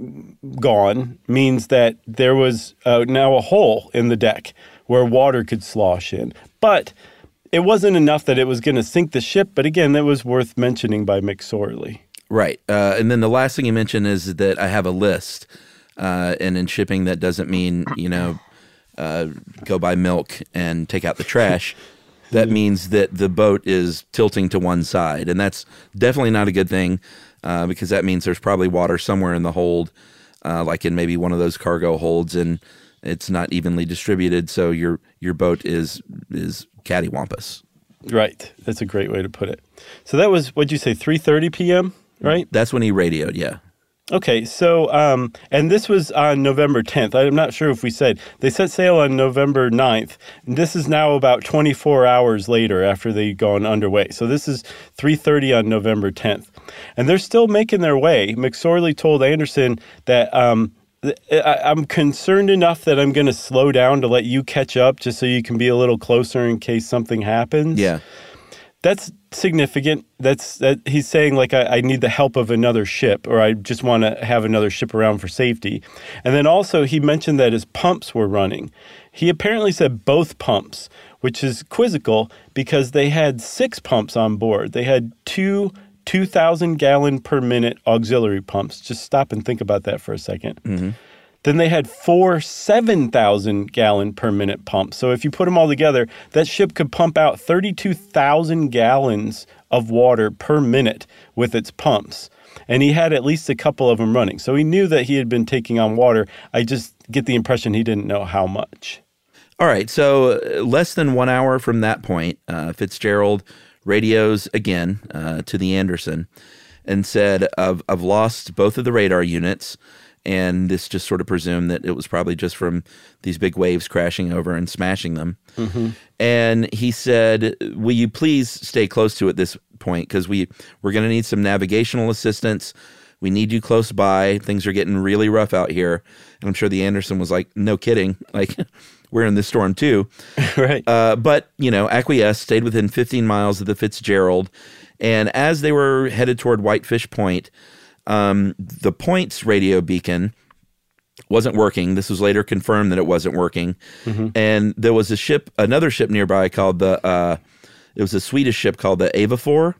gone means that there was uh, now a hole in the deck where water could slosh in. But it wasn't enough that it was going to sink the ship. But again, that was worth mentioning by McSorley. Right. Uh, and then the last thing you mentioned is that I have a list. Uh, and in shipping, that doesn't mean, you know, uh, go buy milk and take out the trash. That means that the boat is tilting to one side. And that's definitely not a good thing uh, because that means there's probably water somewhere in the hold, uh, like in maybe one of those cargo holds, and it's not evenly distributed. So your your boat is is cattywampus. Right. That's a great way to put it. So that was, what'd you say, three thirty p.m., right? That's when he radioed, yeah. Okay, so, um, and this was on November tenth. I'm not sure if we said. They set sail on November ninth. And this is now about twenty-four hours later after they'd gone underway. So this is three thirty on November tenth. And they're still making their way. McSorley told Anderson that um, I, I'm concerned enough that I'm going to slow down to let you catch up just so you can be a little closer in case something happens. Yeah. That's significant. That's that he's saying, like, I, I need the help of another ship, or I just want to have another ship around for safety. And then also he mentioned that his pumps were running. He apparently said both pumps, which is quizzical because they had six pumps on board. They had two two thousand gallon per minute auxiliary pumps. Just stop and think about that for a second. Mm-hmm. Then they had four seven thousand gallon per minute pumps. So if you put them all together, that ship could pump out thirty-two thousand gallons of water per minute with its pumps. And he had at least a couple of them running. So he knew that he had been taking on water. I just get the impression he didn't know how much. All right. So uh, less than one hour from that point, uh, Fitzgerald radios again uh, to the Anderson and said, I've, I've lost both of the radar units. And this just sort of presumed that it was probably just from these big waves crashing over and smashing them. Mm-hmm. And he said, will you please stay close to it at this point? Because we, we're going to need some navigational assistance. We need you close by. Things are getting really rough out here. And I'm sure the Anderson was like, no kidding. Like, we're in this storm too. Right. Uh, but, you know, acquiesced, stayed within fifteen miles of the Fitzgerald. And as they were headed toward Whitefish Point, Um, the Point's radio beacon wasn't working. This was later confirmed that it wasn't working. Mm-hmm. And there was a ship, another ship nearby called the, uh, it was a Swedish ship called the Avafor.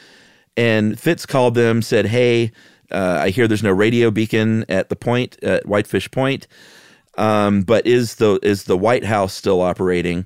And Fitz called them, said, hey, uh, I hear there's no radio beacon at the point, at Whitefish Point. Um, but is the, is the White House still operating?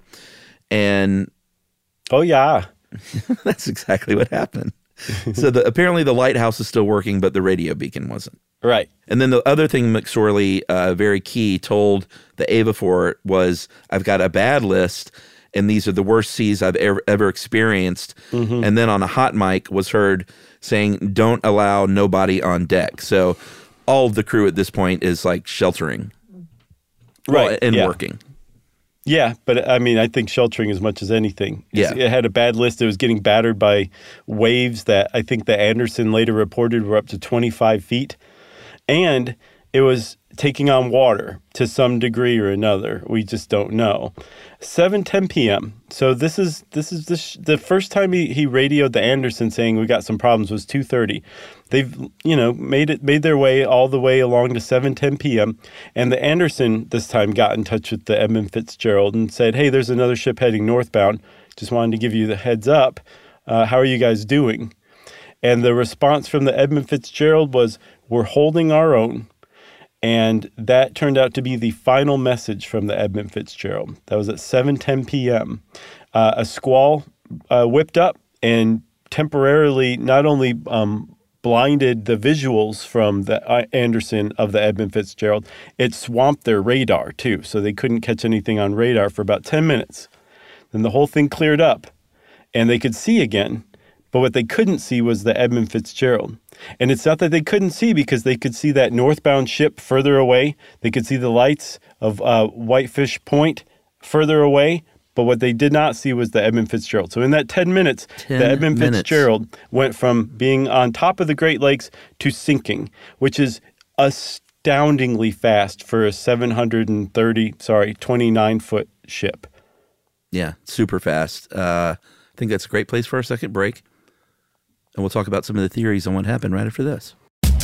And oh, yeah. That's exactly what happened. So the, apparently the lighthouse is still working, but the radio beacon wasn't. Right. And then the other thing McSorley, uh, very key, told the Avafor was, I've got a bad list, and these are the worst seas I've ever, ever experienced. Mm-hmm. And then on a hot mic was heard saying, don't allow nobody on deck. So all of the crew at this point is like sheltering. Right. Well, and yeah. working. Yeah, but I mean, I think sheltering as much as anything. Yeah. It had a bad list. It was getting battered by waves that I think the Anderson later reported were up to twenty-five feet. And it was taking on water to some degree or another. We just don't know. seven ten p.m. So this is this is the, sh- the first time he, he radioed the Anderson saying we got some problems was two thirty. They've, you know, made it made their way all the way along to seven ten p.m. And the Anderson this time got in touch with the Edmund Fitzgerald and said, hey, there's another ship heading northbound. Just wanted to give you the heads up. Uh, how are you guys doing? And the response from the Edmund Fitzgerald was, we're holding our own. And that turned out to be the final message from the Edmund Fitzgerald. That was at seven ten p.m. Uh, a squall uh, whipped up and temporarily not only um, blinded the visuals from the uh, Anderson of the Edmund Fitzgerald, it swamped their radar too. So they couldn't catch anything on radar for about ten minutes. Then the whole thing cleared up and they could see again. But what they couldn't see was the Edmund Fitzgerald. And it's not that they couldn't see, because they could see that northbound ship further away. They could see the lights of uh, Whitefish Point further away. But what they did not see was the Edmund Fitzgerald. So in that ten minutes, ten the Edmund minutes. Fitzgerald went from being on top of the Great Lakes to sinking, which is astoundingly fast for a seven hundred thirty, sorry, twenty-nine foot ship. Yeah, super fast. Uh, I think that's a great place for our second break. And we'll talk about some of the theories on what happened right after this.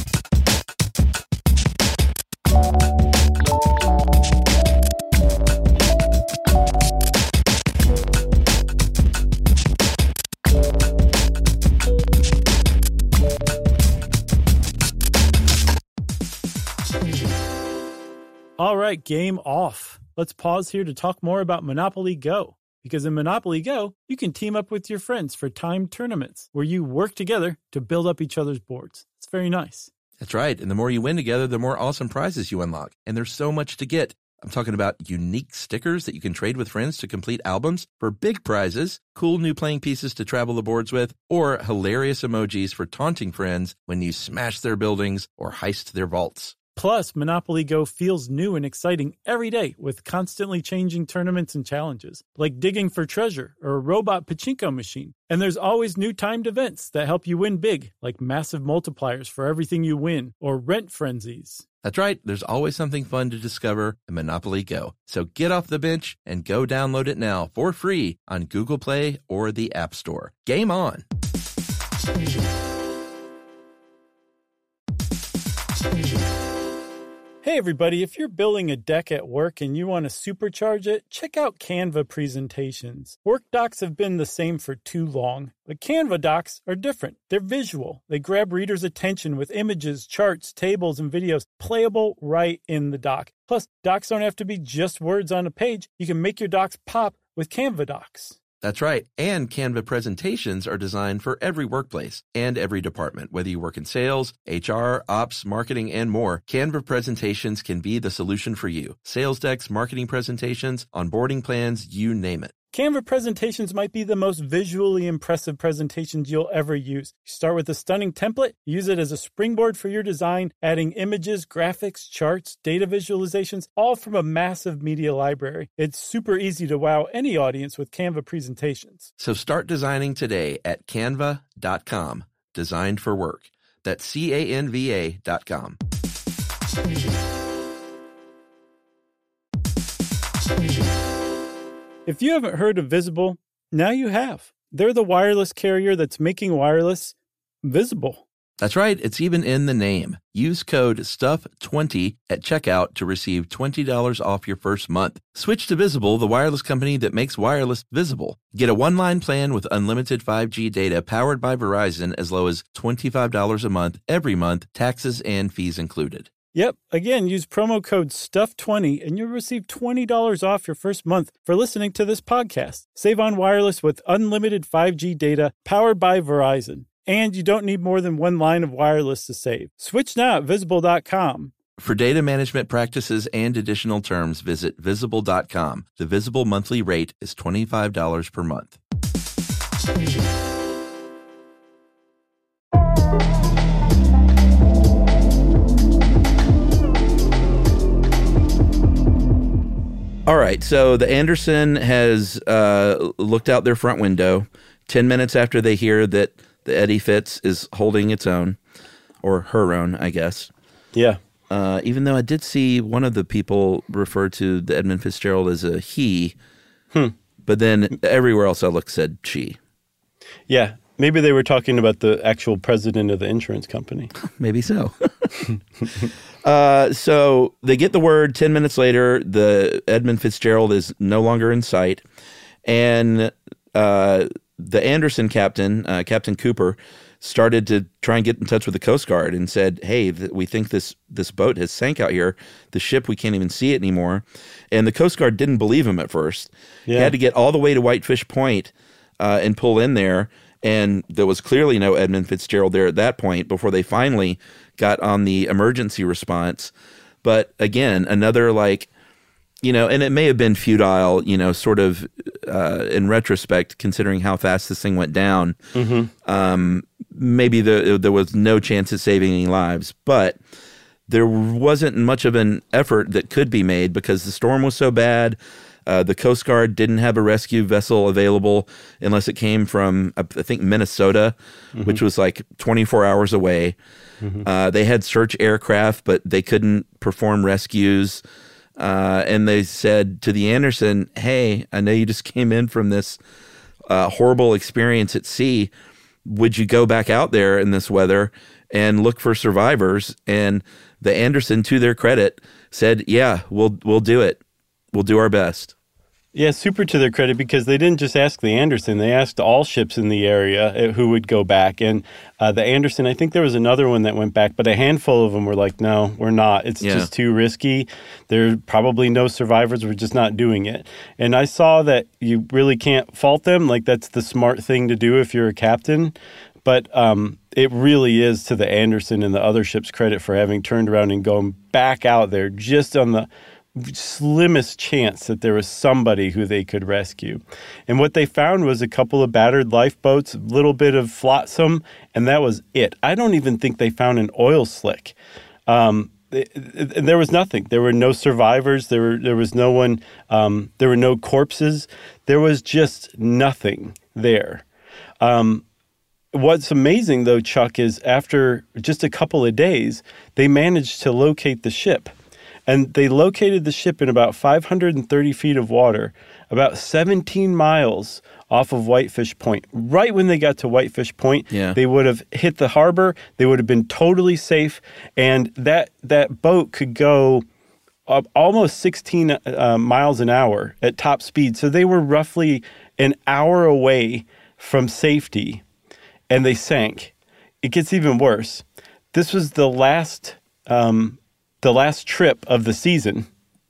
All right, game off. Let's pause here to talk more about Monopoly Go. Because in Monopoly Go, you can team up with your friends for timed tournaments where you work together to build up each other's boards. It's very nice. That's right. And the more you win together, the more awesome prizes you unlock. And there's so much to get. I'm talking about unique stickers that you can trade with friends to complete albums for big prizes, cool new playing pieces to travel the boards with, or hilarious emojis for taunting friends when you smash their buildings or heist their vaults. Plus, Monopoly Go feels new and exciting every day with constantly changing tournaments and challenges, like digging for treasure or a robot pachinko machine. And there's always new timed events that help you win big, like massive multipliers for everything you win or rent frenzies. That's right. There's always something fun to discover in Monopoly Go. So get off the bench and go download it now for free on Google Play or the App Store. Game on! Hey everybody, if you're building a deck at work and you want to supercharge it, check out Canva presentations. Work docs have been the same for too long, but Canva docs are different. They're visual. They grab readers' attention with images, charts, tables, and videos playable right in the doc. Plus, docs don't have to be just words on a page. You can make your docs pop with Canva docs. That's right. And Canva presentations are designed for every workplace and every department. Whether you work in sales, H R, ops, marketing, and more, Canva presentations can be the solution for you. Sales decks, marketing presentations, onboarding plans, you name it. Canva presentations might be the most visually impressive presentations you'll ever use. You start with a stunning template, use it as a springboard for your design, adding images, graphics, charts, data visualizations, all from a massive media library. It's super easy to wow any audience with Canva presentations. So start designing today at canva dot com. Designed for work. That's C A N V A dot com. If you haven't heard of Visible, now you have. They're the wireless carrier that's making wireless visible. That's right. It's even in the name. Use code stuff twenty at checkout to receive twenty dollars off your first month. Switch to Visible, the wireless company that makes wireless visible. Get a one-line plan with unlimited five G data powered by Verizon as low as twenty-five dollars a month every month, taxes and fees included. Yep. Again, use promo code stuff twenty and you'll receive twenty dollars off your first month for listening to this podcast. Save on wireless with unlimited five G data powered by Verizon. And you don't need more than one line of wireless to save. Switch now at visible dot com. For data management practices and additional terms, visit visible dot com. The Visible monthly rate is twenty-five dollars per month. All right, so the Anderson has uh, looked out their front window ten minutes after they hear that the Eddie Fitz is holding its own, or her own, I guess. Yeah. Uh, even though I did see one of the people refer to the Edmund Fitzgerald as a he, hmm. but then everywhere else I looked said she. Yeah, maybe they were talking about the actual president of the insurance company. Maybe so. uh, so they get the word ten minutes later, the Edmund Fitzgerald is no longer in sight, and uh, the Anderson captain, uh, Captain Cooper, started to try and get in touch with the Coast Guard and said, hey, th- we think this this boat has sank out here. The ship, we can't even see it anymore. And the Coast Guard didn't believe him at first. Yeah. He had to get all the way to Whitefish Point uh, and pull in there. And there was clearly no Edmund Fitzgerald there at that point before they finally got on the emergency response. But again, another like You know, and it may have been futile, you know, sort of uh, in retrospect, considering how fast this thing went down. Mm-hmm. Um, maybe the, there was no chance of saving any lives, but there wasn't much of an effort that could be made because the storm was so bad. Uh, the Coast Guard didn't have a rescue vessel available unless it came from, I think, Minnesota, mm-hmm. which was like twenty-four hours away. Mm-hmm. Uh, they had search aircraft, but they couldn't perform rescues. Uh, and they said to the Anderson, hey, I know you just came in from this uh, horrible experience at sea. Would you go back out there in this weather and look for survivors? And the Anderson, to their credit, said, yeah, we'll we'll do it. We'll do our best. Yeah, super to their credit, because they didn't just ask the Anderson. They asked all ships in the area who would go back. And uh, the Anderson, I think there was another one that went back, but a handful of them were like, no, we're not. It's yeah. just too risky. There are probably no survivors. We're just not doing it. And I saw that you really can't fault them. Like, that's the smart thing to do if you're a captain. But um, it really is to the Anderson and the other ships' credit for having turned around and gone back out there just on the slimmest chance that there was somebody who they could rescue. And what they found was a couple of battered lifeboats, a little bit of flotsam, and that was it. I don't even think they found an oil slick. Um, it, it, there was nothing. There were no survivors. There were there was no one. Um, there were no corpses. There was just nothing there. Um, what's amazing, though, Chuck, is after just a couple of days, they managed to locate the ship. And they located the ship in about five hundred thirty feet of water, about seventeen miles off of Whitefish Point. Right when they got to Whitefish Point, yeah. they would have hit the harbor. They would have been totally safe. And that that boat could go up almost sixteen uh, miles an hour at top speed. So they were roughly an hour away from safety, and they sank. It gets even worse. This was the last... Um, the last trip of the season,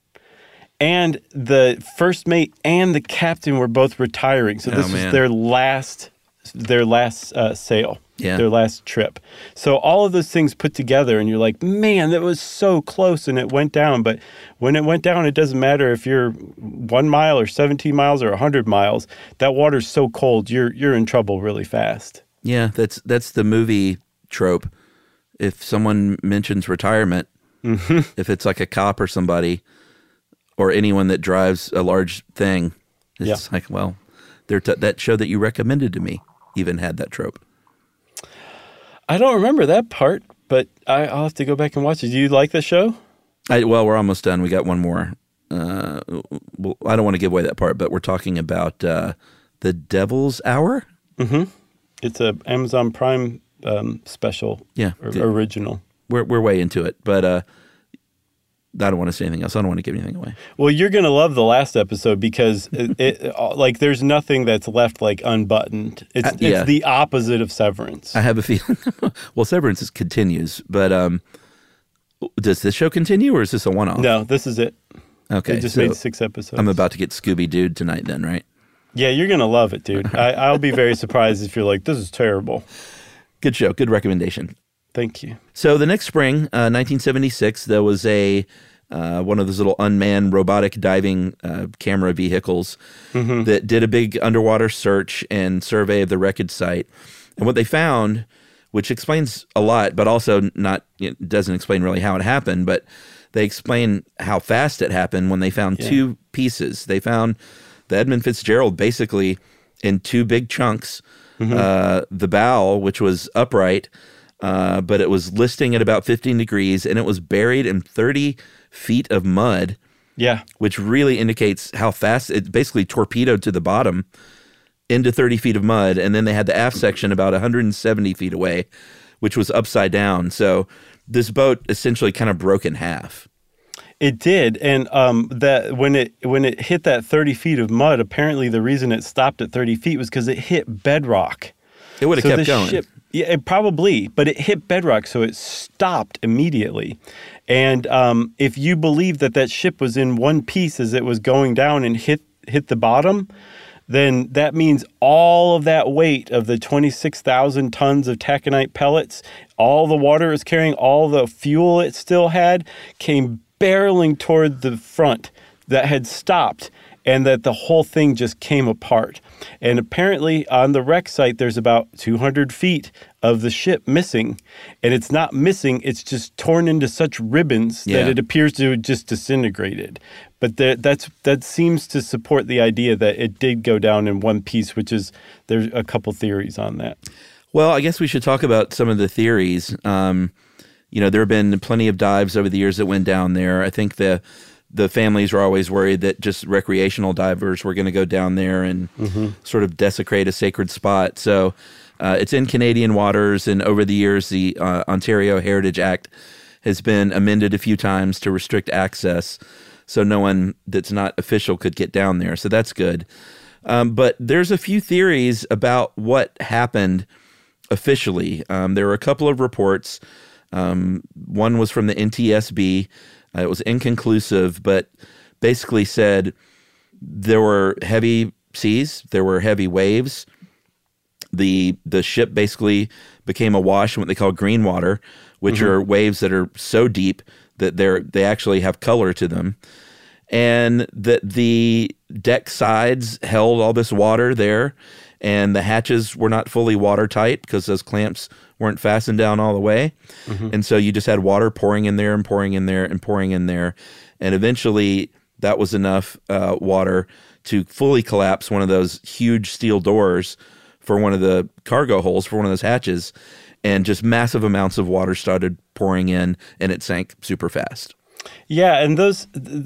and the first mate and the captain were both retiring. So this oh, was their last, their last uh, sail, yeah. their last trip. So all of those things put together, and you're like, man, that was so close, and it went down. But when it went down, it doesn't matter if you're one mile or seventeen miles or a hundred miles. That water's so cold, you're you're in trouble really fast. Yeah, that's that's the movie trope. If someone mentions retirement. Mm-hmm. If it's like a cop or somebody or anyone that drives a large thing, it's yeah. like, well, t- that show that you recommended to me even had that trope. I don't remember that part, but I, I'll have to go back and watch it. Do you like the show? I, well, we're almost done. We got one more. Uh, well, I don't want to give away that part, but we're talking about uh, The Devil's Hour. Mm-hmm. It's a Amazon Prime um, special, yeah, or, original. We're we're way into it, but uh, I don't want to say anything else. I don't want to give anything away. Well, you're going to love the last episode because it, it like there's nothing that's left like unbuttoned. It's uh, yeah. it's the opposite of Severance. I have a feeling. Well, Severance is, continues, but um, does this show continue or is this a one-off? No, this is it. Okay, they just so made six episodes. I'm about to get Scooby-Dooed tonight, then, right? Yeah, you're going to love it, dude. I, I'll be very surprised if you're like, this is terrible. Good show. Good recommendation. Thank you. So the next spring, uh, nineteen seventy-six, there was a uh, one of those little unmanned robotic diving uh, camera vehicles mm-hmm. that did a big underwater search and survey of the wreckage site. And what they found, which explains a lot, but also not you know, doesn't explain really how it happened, but they explain how fast it happened when they found yeah. two pieces. They found the Edmund Fitzgerald basically in two big chunks, mm-hmm. uh, the bow, which was upright, Uh, but it was listing at about fifteen degrees, and it was buried in thirty feet of mud. Yeah. Which really indicates how fast it basically torpedoed to the bottom into thirty feet of mud. And then they had the aft section about one hundred seventy feet away, which was upside down. So this boat essentially kind of broke in half. It did. And um, that when it when it hit that thirty feet of mud, apparently the reason it stopped at thirty feet was because it hit bedrock. It would have so kept going. Ship, yeah, it probably, but it hit bedrock, so it stopped immediately. And um, if you believe that that ship was in one piece as it was going down and hit hit the bottom, then that means all of that weight of the twenty-six thousand tons of taconite pellets, all the water it was carrying, all the fuel it still had, came barreling toward the front. that had stopped, and that the whole thing just came apart. And apparently on the wreck site, there's about two hundred feet of the ship missing. And it's not missing, it's just torn into such ribbons Yeah. that it appears to have just disintegrated. But there, that's that seems to support the idea that it did go down in one piece, which is, there's a couple theories on that. Well, I guess we should talk about some of the theories. Um, you know, there have been plenty of dives over the years that went down there. I think the the families were always worried that just recreational divers were going to go down there and mm-hmm. sort of desecrate a sacred spot. So uh, it's in Canadian waters, and over the years, the uh, Ontario Heritage Act has been amended a few times to restrict access, so no one that's not official could get down there. So that's good. Um, but there's a few theories about what happened officially. Um, there were a couple of reports. Um, one was from the N T S B. Uh, it was inconclusive, but basically said there were heavy seas, there were heavy waves. The the ship basically became awash in what they call green water, which mm-hmm. are waves that are so deep that they're they actually have color to them. And that the deck sides held all this water there, and the hatches were not fully watertight because those clamps weren't fastened down all the way. Mm-hmm. And so you just had water pouring in there and pouring in there and pouring in there. And eventually that was enough uh, water to fully collapse one of those huge steel doors for one of the cargo holes for one of those hatches. And just massive amounts of water started pouring in, and it sank super fast. Yeah, and those,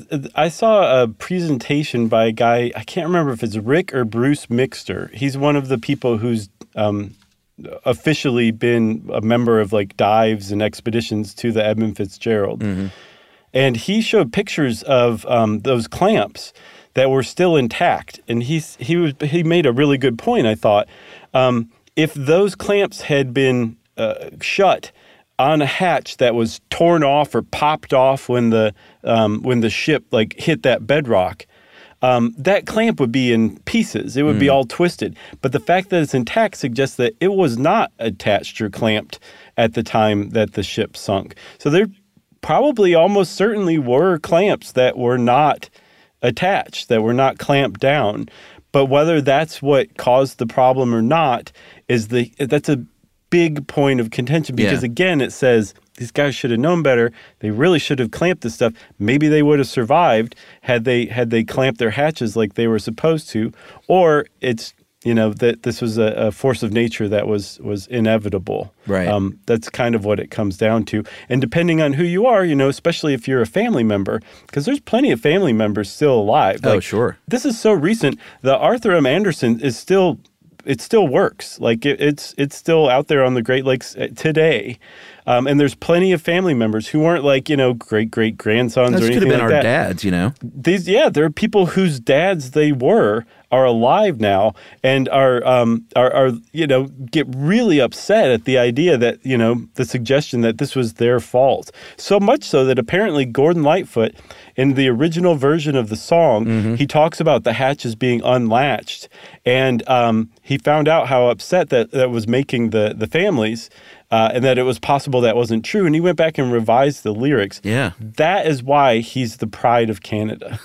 I saw a presentation by a guy, I can't remember if it's Rick or Bruce Mixter. He's one of the people who's um, officially been a member of like dives and expeditions to the Edmund Fitzgerald. Mm-hmm. And he showed pictures of um, those clamps that were still intact. And he's, he was he made a really good point, I thought. Um, if those clamps had been uh, shut on a hatch that was torn off or popped off when the um, when the ship like hit that bedrock, um, that clamp would be in pieces. It would mm. be all twisted. But the fact that it's intact suggests that it was not attached or clamped at the time that the ship sunk. So there probably almost certainly were clamps that were not attached, that were not clamped down. But whether that's what caused the problem or not is the that's a big point of contention, because yeah. again, it says these guys should have known better. They really should have clamped this stuff. Maybe they would have survived had they had they clamped their hatches like they were supposed to. Or it's, you know, that this was a, a force of nature that was was inevitable. Right. Um, that's kind of what it comes down to. And depending on who you are, you know, especially if you're a family member, because there's plenty of family members still alive. Oh, like, sure. This is so recent. The Arthur M. Anderson is still. It still works. Like it, it's it's still out there on the Great Lakes today, um, and there's plenty of family members who weren't like, you know, great great grandsons Those or anything could have been like our that. dads, you know. These yeah, there are people whose dads they were are alive now and are um are, are you know get really upset at the idea that, you know, the suggestion that this was their fault. So much so that apparently Gordon Lightfoot, in the original version of the song, mm-hmm. he talks about the hatches being unlatched, and um, he found out how upset that that was making the the families, uh, and that it was possible that wasn't true. And he went back and revised the lyrics. Yeah, that is why he's the pride of Canada.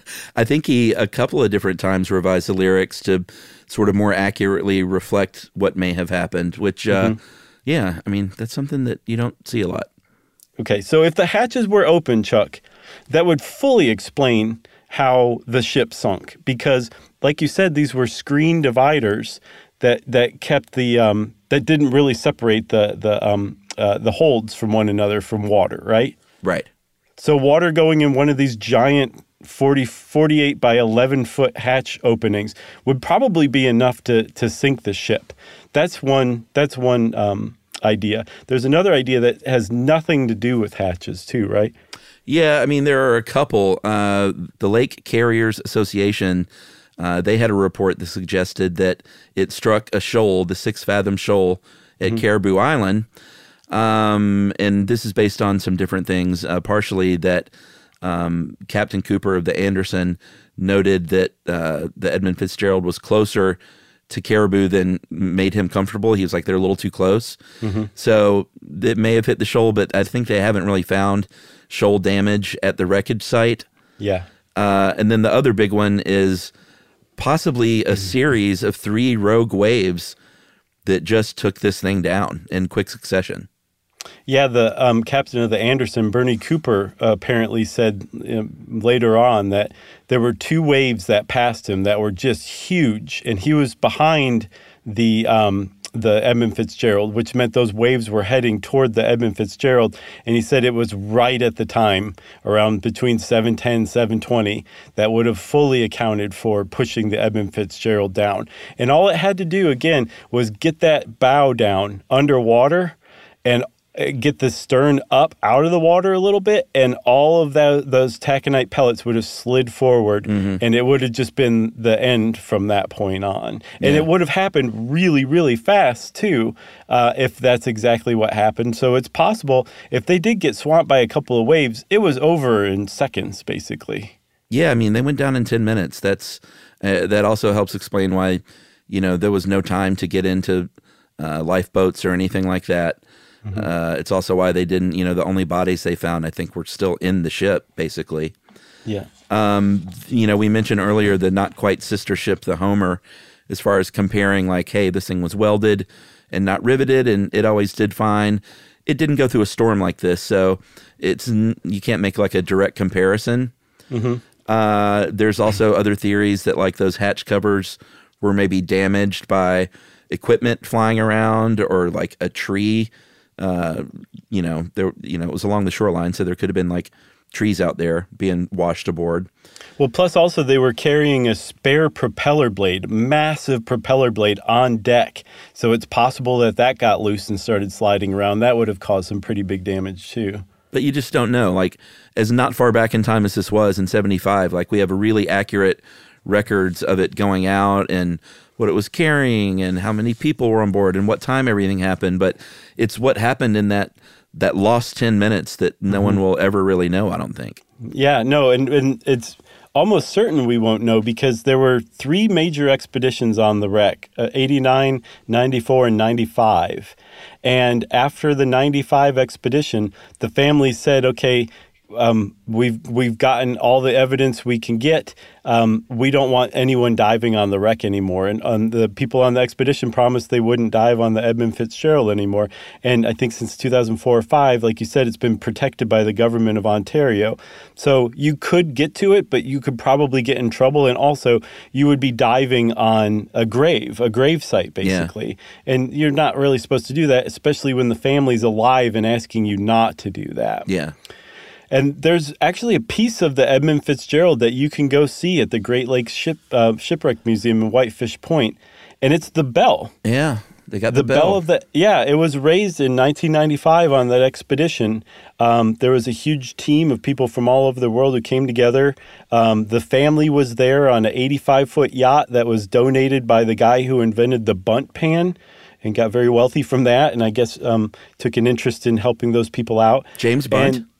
I think he a couple of different times revised the lyrics to sort of more accurately reflect what may have happened. Which, uh, mm-hmm. yeah, I mean that's something that you don't see a lot. Okay, so if the hatches were open, Chuck, that would fully explain how the ship sunk, because, like you said, these were screen dividers that that kept the um, that didn't really separate the the um, uh, the holds from one another from water, right? Right. So water going in one of these giant forty, forty-eight by eleven foot hatch openings would probably be enough to to sink the ship. That's one. That's one. Um, idea. There's another idea that has nothing to do with hatches too, right? Yeah, I mean, there are a couple. Uh, the Lake Carriers Association, uh, they had a report that suggested that it struck a shoal, the Six Fathom Shoal at mm-hmm. Caribou Island. Um, and this is based on some different things, uh, partially that um, Captain Cooper of the Anderson noted that uh, the Edmund Fitzgerald was closer to Caribou than made him comfortable. He was like, they're a little too close. Mm-hmm. So it may have hit the shoal, but I think they haven't really found shoal damage at the wreckage site. Yeah. Uh, and then the other big one is possibly a series of three rogue waves that just took this thing down in quick succession. Yeah, the um, captain of the Anderson, Bernie Cooper, uh, apparently said uh, later on that there were two waves that passed him that were just huge, and he was behind the um, the Edmund Fitzgerald, which meant those waves were heading toward the Edmund Fitzgerald, and he said it was right at the time, around between seven ten, seven twenty, that would have fully accounted for pushing the Edmund Fitzgerald down. And all it had to do, again, was get that bow down underwater and get the stern up out of the water a little bit, and all of that, those taconite pellets would have slid forward, mm-hmm. and it would have just been the end from that point on. And yeah. it would have happened really, really fast, too, uh, if that's exactly what happened. So it's possible, if they did get swamped by a couple of waves, it was over in seconds, basically. Yeah, I mean, they went down in ten minutes. That's uh, that also helps explain why, you know, there was no time to get into uh, lifeboats or anything like that. Mm-hmm. Uh, it's also why they didn't, you know, the only bodies they found, I think, were still in the ship, basically. Yeah. Um, you know, we mentioned earlier the not quite sister ship, the Homer, as far as comparing, like, hey, this thing was welded and not riveted, and it always did fine. It didn't go through a storm like this, so it's you can't make, like, a direct comparison. Mm-hmm. Uh, there's also other theories that, like, those hatch covers were maybe damaged by equipment flying around or, like, a tree. Uh, you know, there, you know, it was along the shoreline, so there could have been like trees out there being washed aboard. Well, plus also they were carrying a spare propeller blade, massive propeller blade on deck. So it's possible that that got loose and started sliding around. That would have caused some pretty big damage too. But you just don't know. Like, as not far back in time as this was in seventy-five, like we have a really accurate records of it going out and what it was carrying and how many people were on board and what time everything happened. But it's what happened in that that lost ten minutes that no mm-hmm. one will ever really know, I don't think. Yeah, no, and, and it's almost certain we won't know because there were three major expeditions on the wreck, uh, eighty-nine, ninety-four, and ninety-five. And after the ninety-five expedition, the family said, okay, Um, we've we've gotten all the evidence we can get. Um, we don't want anyone diving on the wreck anymore. And um, the people on the expedition promised they wouldn't dive on the Edmund Fitzgerald anymore. And I think since two thousand four or five, like you said, it's been protected by the government of Ontario. So you could get to it, but you could probably get in trouble. And also, you would be diving on a grave, a grave site, basically. Yeah. And you're not really supposed to do that, especially when the family's alive and asking you not to do that. Yeah. And there's actually a piece of the Edmund Fitzgerald that you can go see at the Great Lakes Ship uh, Shipwreck Museum in Whitefish Point, and it's the bell. Yeah, they got the, the bell. bell of the yeah. It was raised in nineteen ninety-five on that expedition. Um, there was a huge team of people from all over the world who came together. Um, the family was there on an eighty-five foot yacht that was donated by the guy who invented the bunt pan and got very wealthy from that, and I guess um, took an interest in helping those people out. James Bunt. And,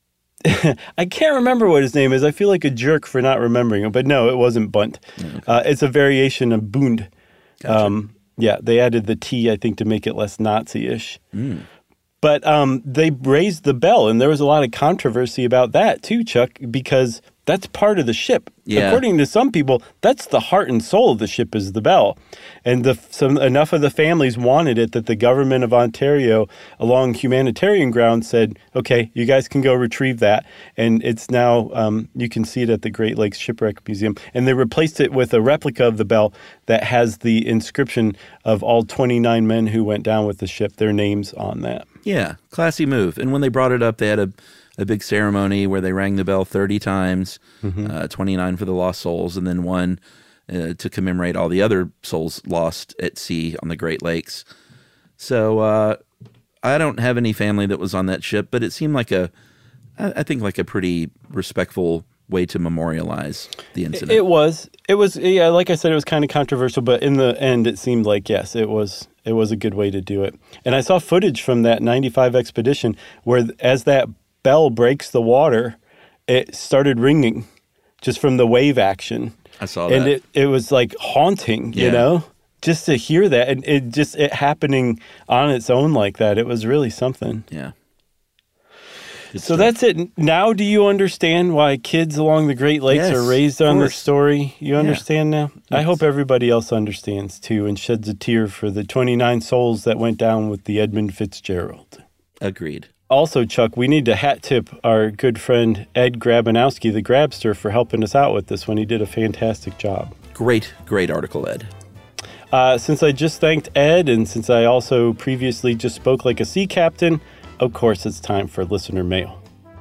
I can't remember what his name is. I feel like a jerk for not remembering it, but no, it wasn't Bunt. Okay. Uh, it's a variation of Bund. Gotcha. Um, yeah, they added the T, I think, to make it less Nazi-ish. Mm. But um, they raised the bell, and there was a lot of controversy about that too, Chuck, because that's part of the ship. Yeah. According to some people, that's the heart and soul of the ship is the bell. And the, some enough of the families wanted it that the government of Ontario, along humanitarian grounds, said, okay, you guys can go retrieve that. And it's now, um, you can see it at the Great Lakes Shipwreck Museum. And they replaced it with a replica of the bell that has the inscription of all twenty-nine men who went down with the ship, their names on that. Yeah, classy move. And when they brought it up, they had a a big ceremony where they rang the bell thirty times, mm-hmm. uh, twenty-nine for the lost souls, and then one uh, to commemorate all the other souls lost at sea on the Great Lakes. So uh, I don't have any family that was on that ship, but it seemed like a, I think like a pretty respectful way to memorialize the incident. It was. It was, yeah, like I said, it was kind of controversial, but in the end, it seemed like, yes, it was it was a good way to do it. And I saw footage from that ninety-five expedition where as that bell breaks the water, it started ringing just from the wave action. I saw and that. And it, it was like haunting, yeah. you know, just to hear that. And it just, it happening on its own like that. It was really something. Yeah. So stuff. That's it. Now do you understand why kids along the Great Lakes yes, are raised on this story? You understand yeah. now? Yes. I hope everybody else understands, too, and sheds a tear for the twenty-nine souls that went down with the Edmund Fitzgerald. Agreed. Also, Chuck, we need to hat tip our good friend Ed Grabanowski, the Grabster, for helping us out with this one. He did a fantastic job. Great, great article, Ed. Uh, since I just thanked Ed, and since I also previously just spoke like a sea captain, of course it's time for listener mail.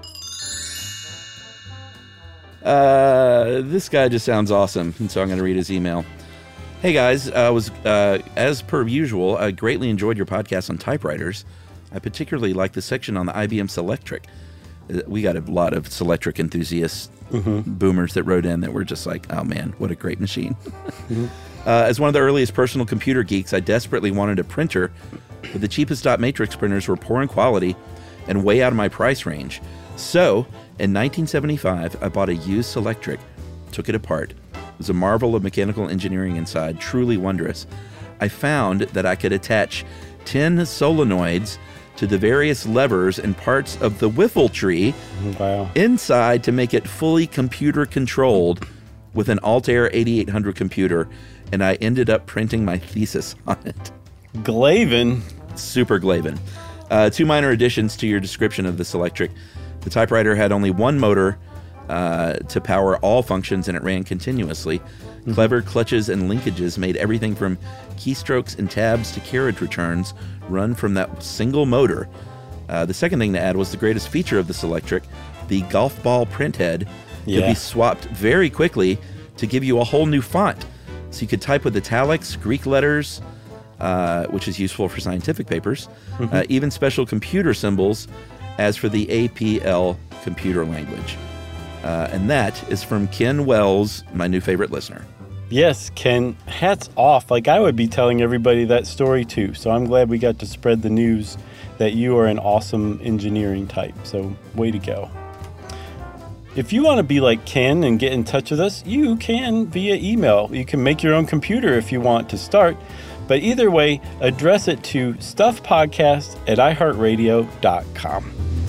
Uh, this guy just sounds awesome, and so I'm going to read his email. Hey guys, I was uh, as per usual, I greatly enjoyed your podcast on typewriters. I particularly like the section on the I B M Selectric. We got a lot of Selectric enthusiasts, mm-hmm. boomers that wrote in that were just like, oh man, what a great machine. mm-hmm. uh, as one of the earliest personal computer geeks, I desperately wanted a printer, but the cheapest dot matrix printers were poor in quality and way out of my price range. So, in nineteen seventy-five, I bought a used Selectric, took it apart. It was a marvel of mechanical engineering inside, truly wondrous. I found that I could attach ten solenoids to the various levers and parts of the wiffle tree wow. inside to make it fully computer controlled with an Altair eighty-eight hundred computer, and I ended up printing my thesis on it. Glavin. Super Glavin. Uh, two minor additions to your description of this Selectric. The typewriter had only one motor uh, to power all functions, and it ran continuously. Mm-hmm. Clever clutches and linkages made everything from keystrokes and tabs to carriage returns run from that single motor. Uh, the second thing to add was the greatest feature of this Selectric. The golf ball printhead yeah. could be swapped very quickly to give you a whole new font. So you could type with italics, Greek letters, uh, which is useful for scientific papers, mm-hmm. uh, even special computer symbols as for the A P L computer language. Uh, and that is from Ken Wells, my new favorite listener. Yes, Ken, hats off. Like, I would be telling everybody that story too. So I'm glad we got to spread the news that you are an awesome engineering type. So way to go. If you want to be like Ken and get in touch with us, you can via email. You can make your own computer if you want to start. But either way, address it to stuffpodcast at i heart radio dot com.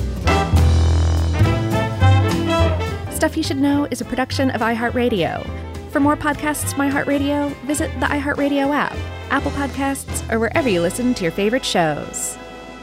Stuff You Should Know is a production of iHeartRadio. For more podcasts from iHeartRadio, visit the iHeartRadio app, Apple Podcasts, or wherever you listen to your favorite shows.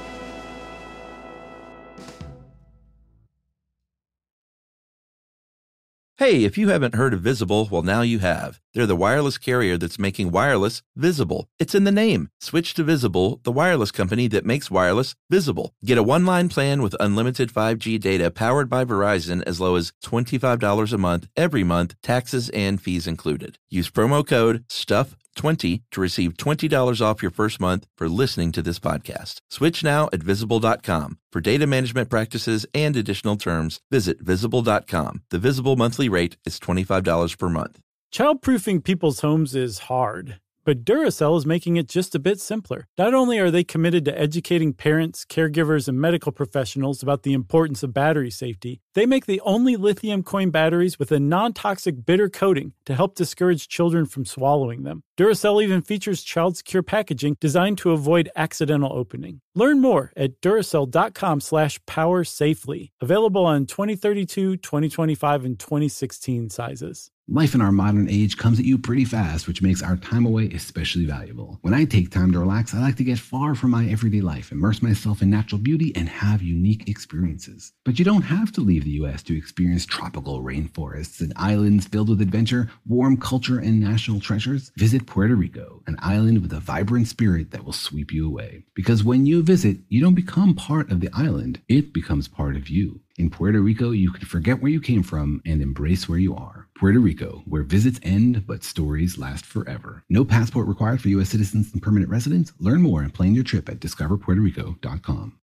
Hey, if you haven't heard of Visible, well, now you have. They're the wireless carrier that's making wireless visible. It's in the name. Switch to Visible, the wireless company that makes wireless visible. Get a one-line plan with unlimited five G data powered by Verizon as low as twenty-five dollars a month, every month, taxes and fees included. Use promo code stuff twenty to receive twenty dollars off your first month for listening to this podcast. Switch now at visible dot com. For data management practices and additional terms, visit visible dot com. The Visible monthly rate is twenty-five dollars per month. Childproofing people's homes is hard, but Duracell is making it just a bit simpler. Not only are they committed to educating parents, caregivers, and medical professionals about the importance of battery safety, they make the only lithium coin batteries with a non-toxic bitter coating to help discourage children from swallowing them. Duracell even features child-secure packaging designed to avoid accidental opening. Learn more at Duracell dot com slash power safely. Available on twenty thirty-two, twenty twenty-five, and twenty sixteen sizes. Life in our modern age comes at you pretty fast, which makes our time away especially valuable. When I take time to relax, I like to get far from my everyday life, immerse myself in natural beauty, and have unique experiences. But you don't have to leave the U S to experience tropical rainforests and islands filled with adventure, warm culture, and national treasures. Visit Puerto Rico, an island with a vibrant spirit that will sweep you away. Because when you visit, you don't become part of the island, it becomes part of you. In Puerto Rico, you can forget where you came from and embrace where you are. Puerto Rico, where visits end, but stories last forever. No passport required for U S citizens and permanent residents. Learn more and plan your trip at discover puerto rico dot com.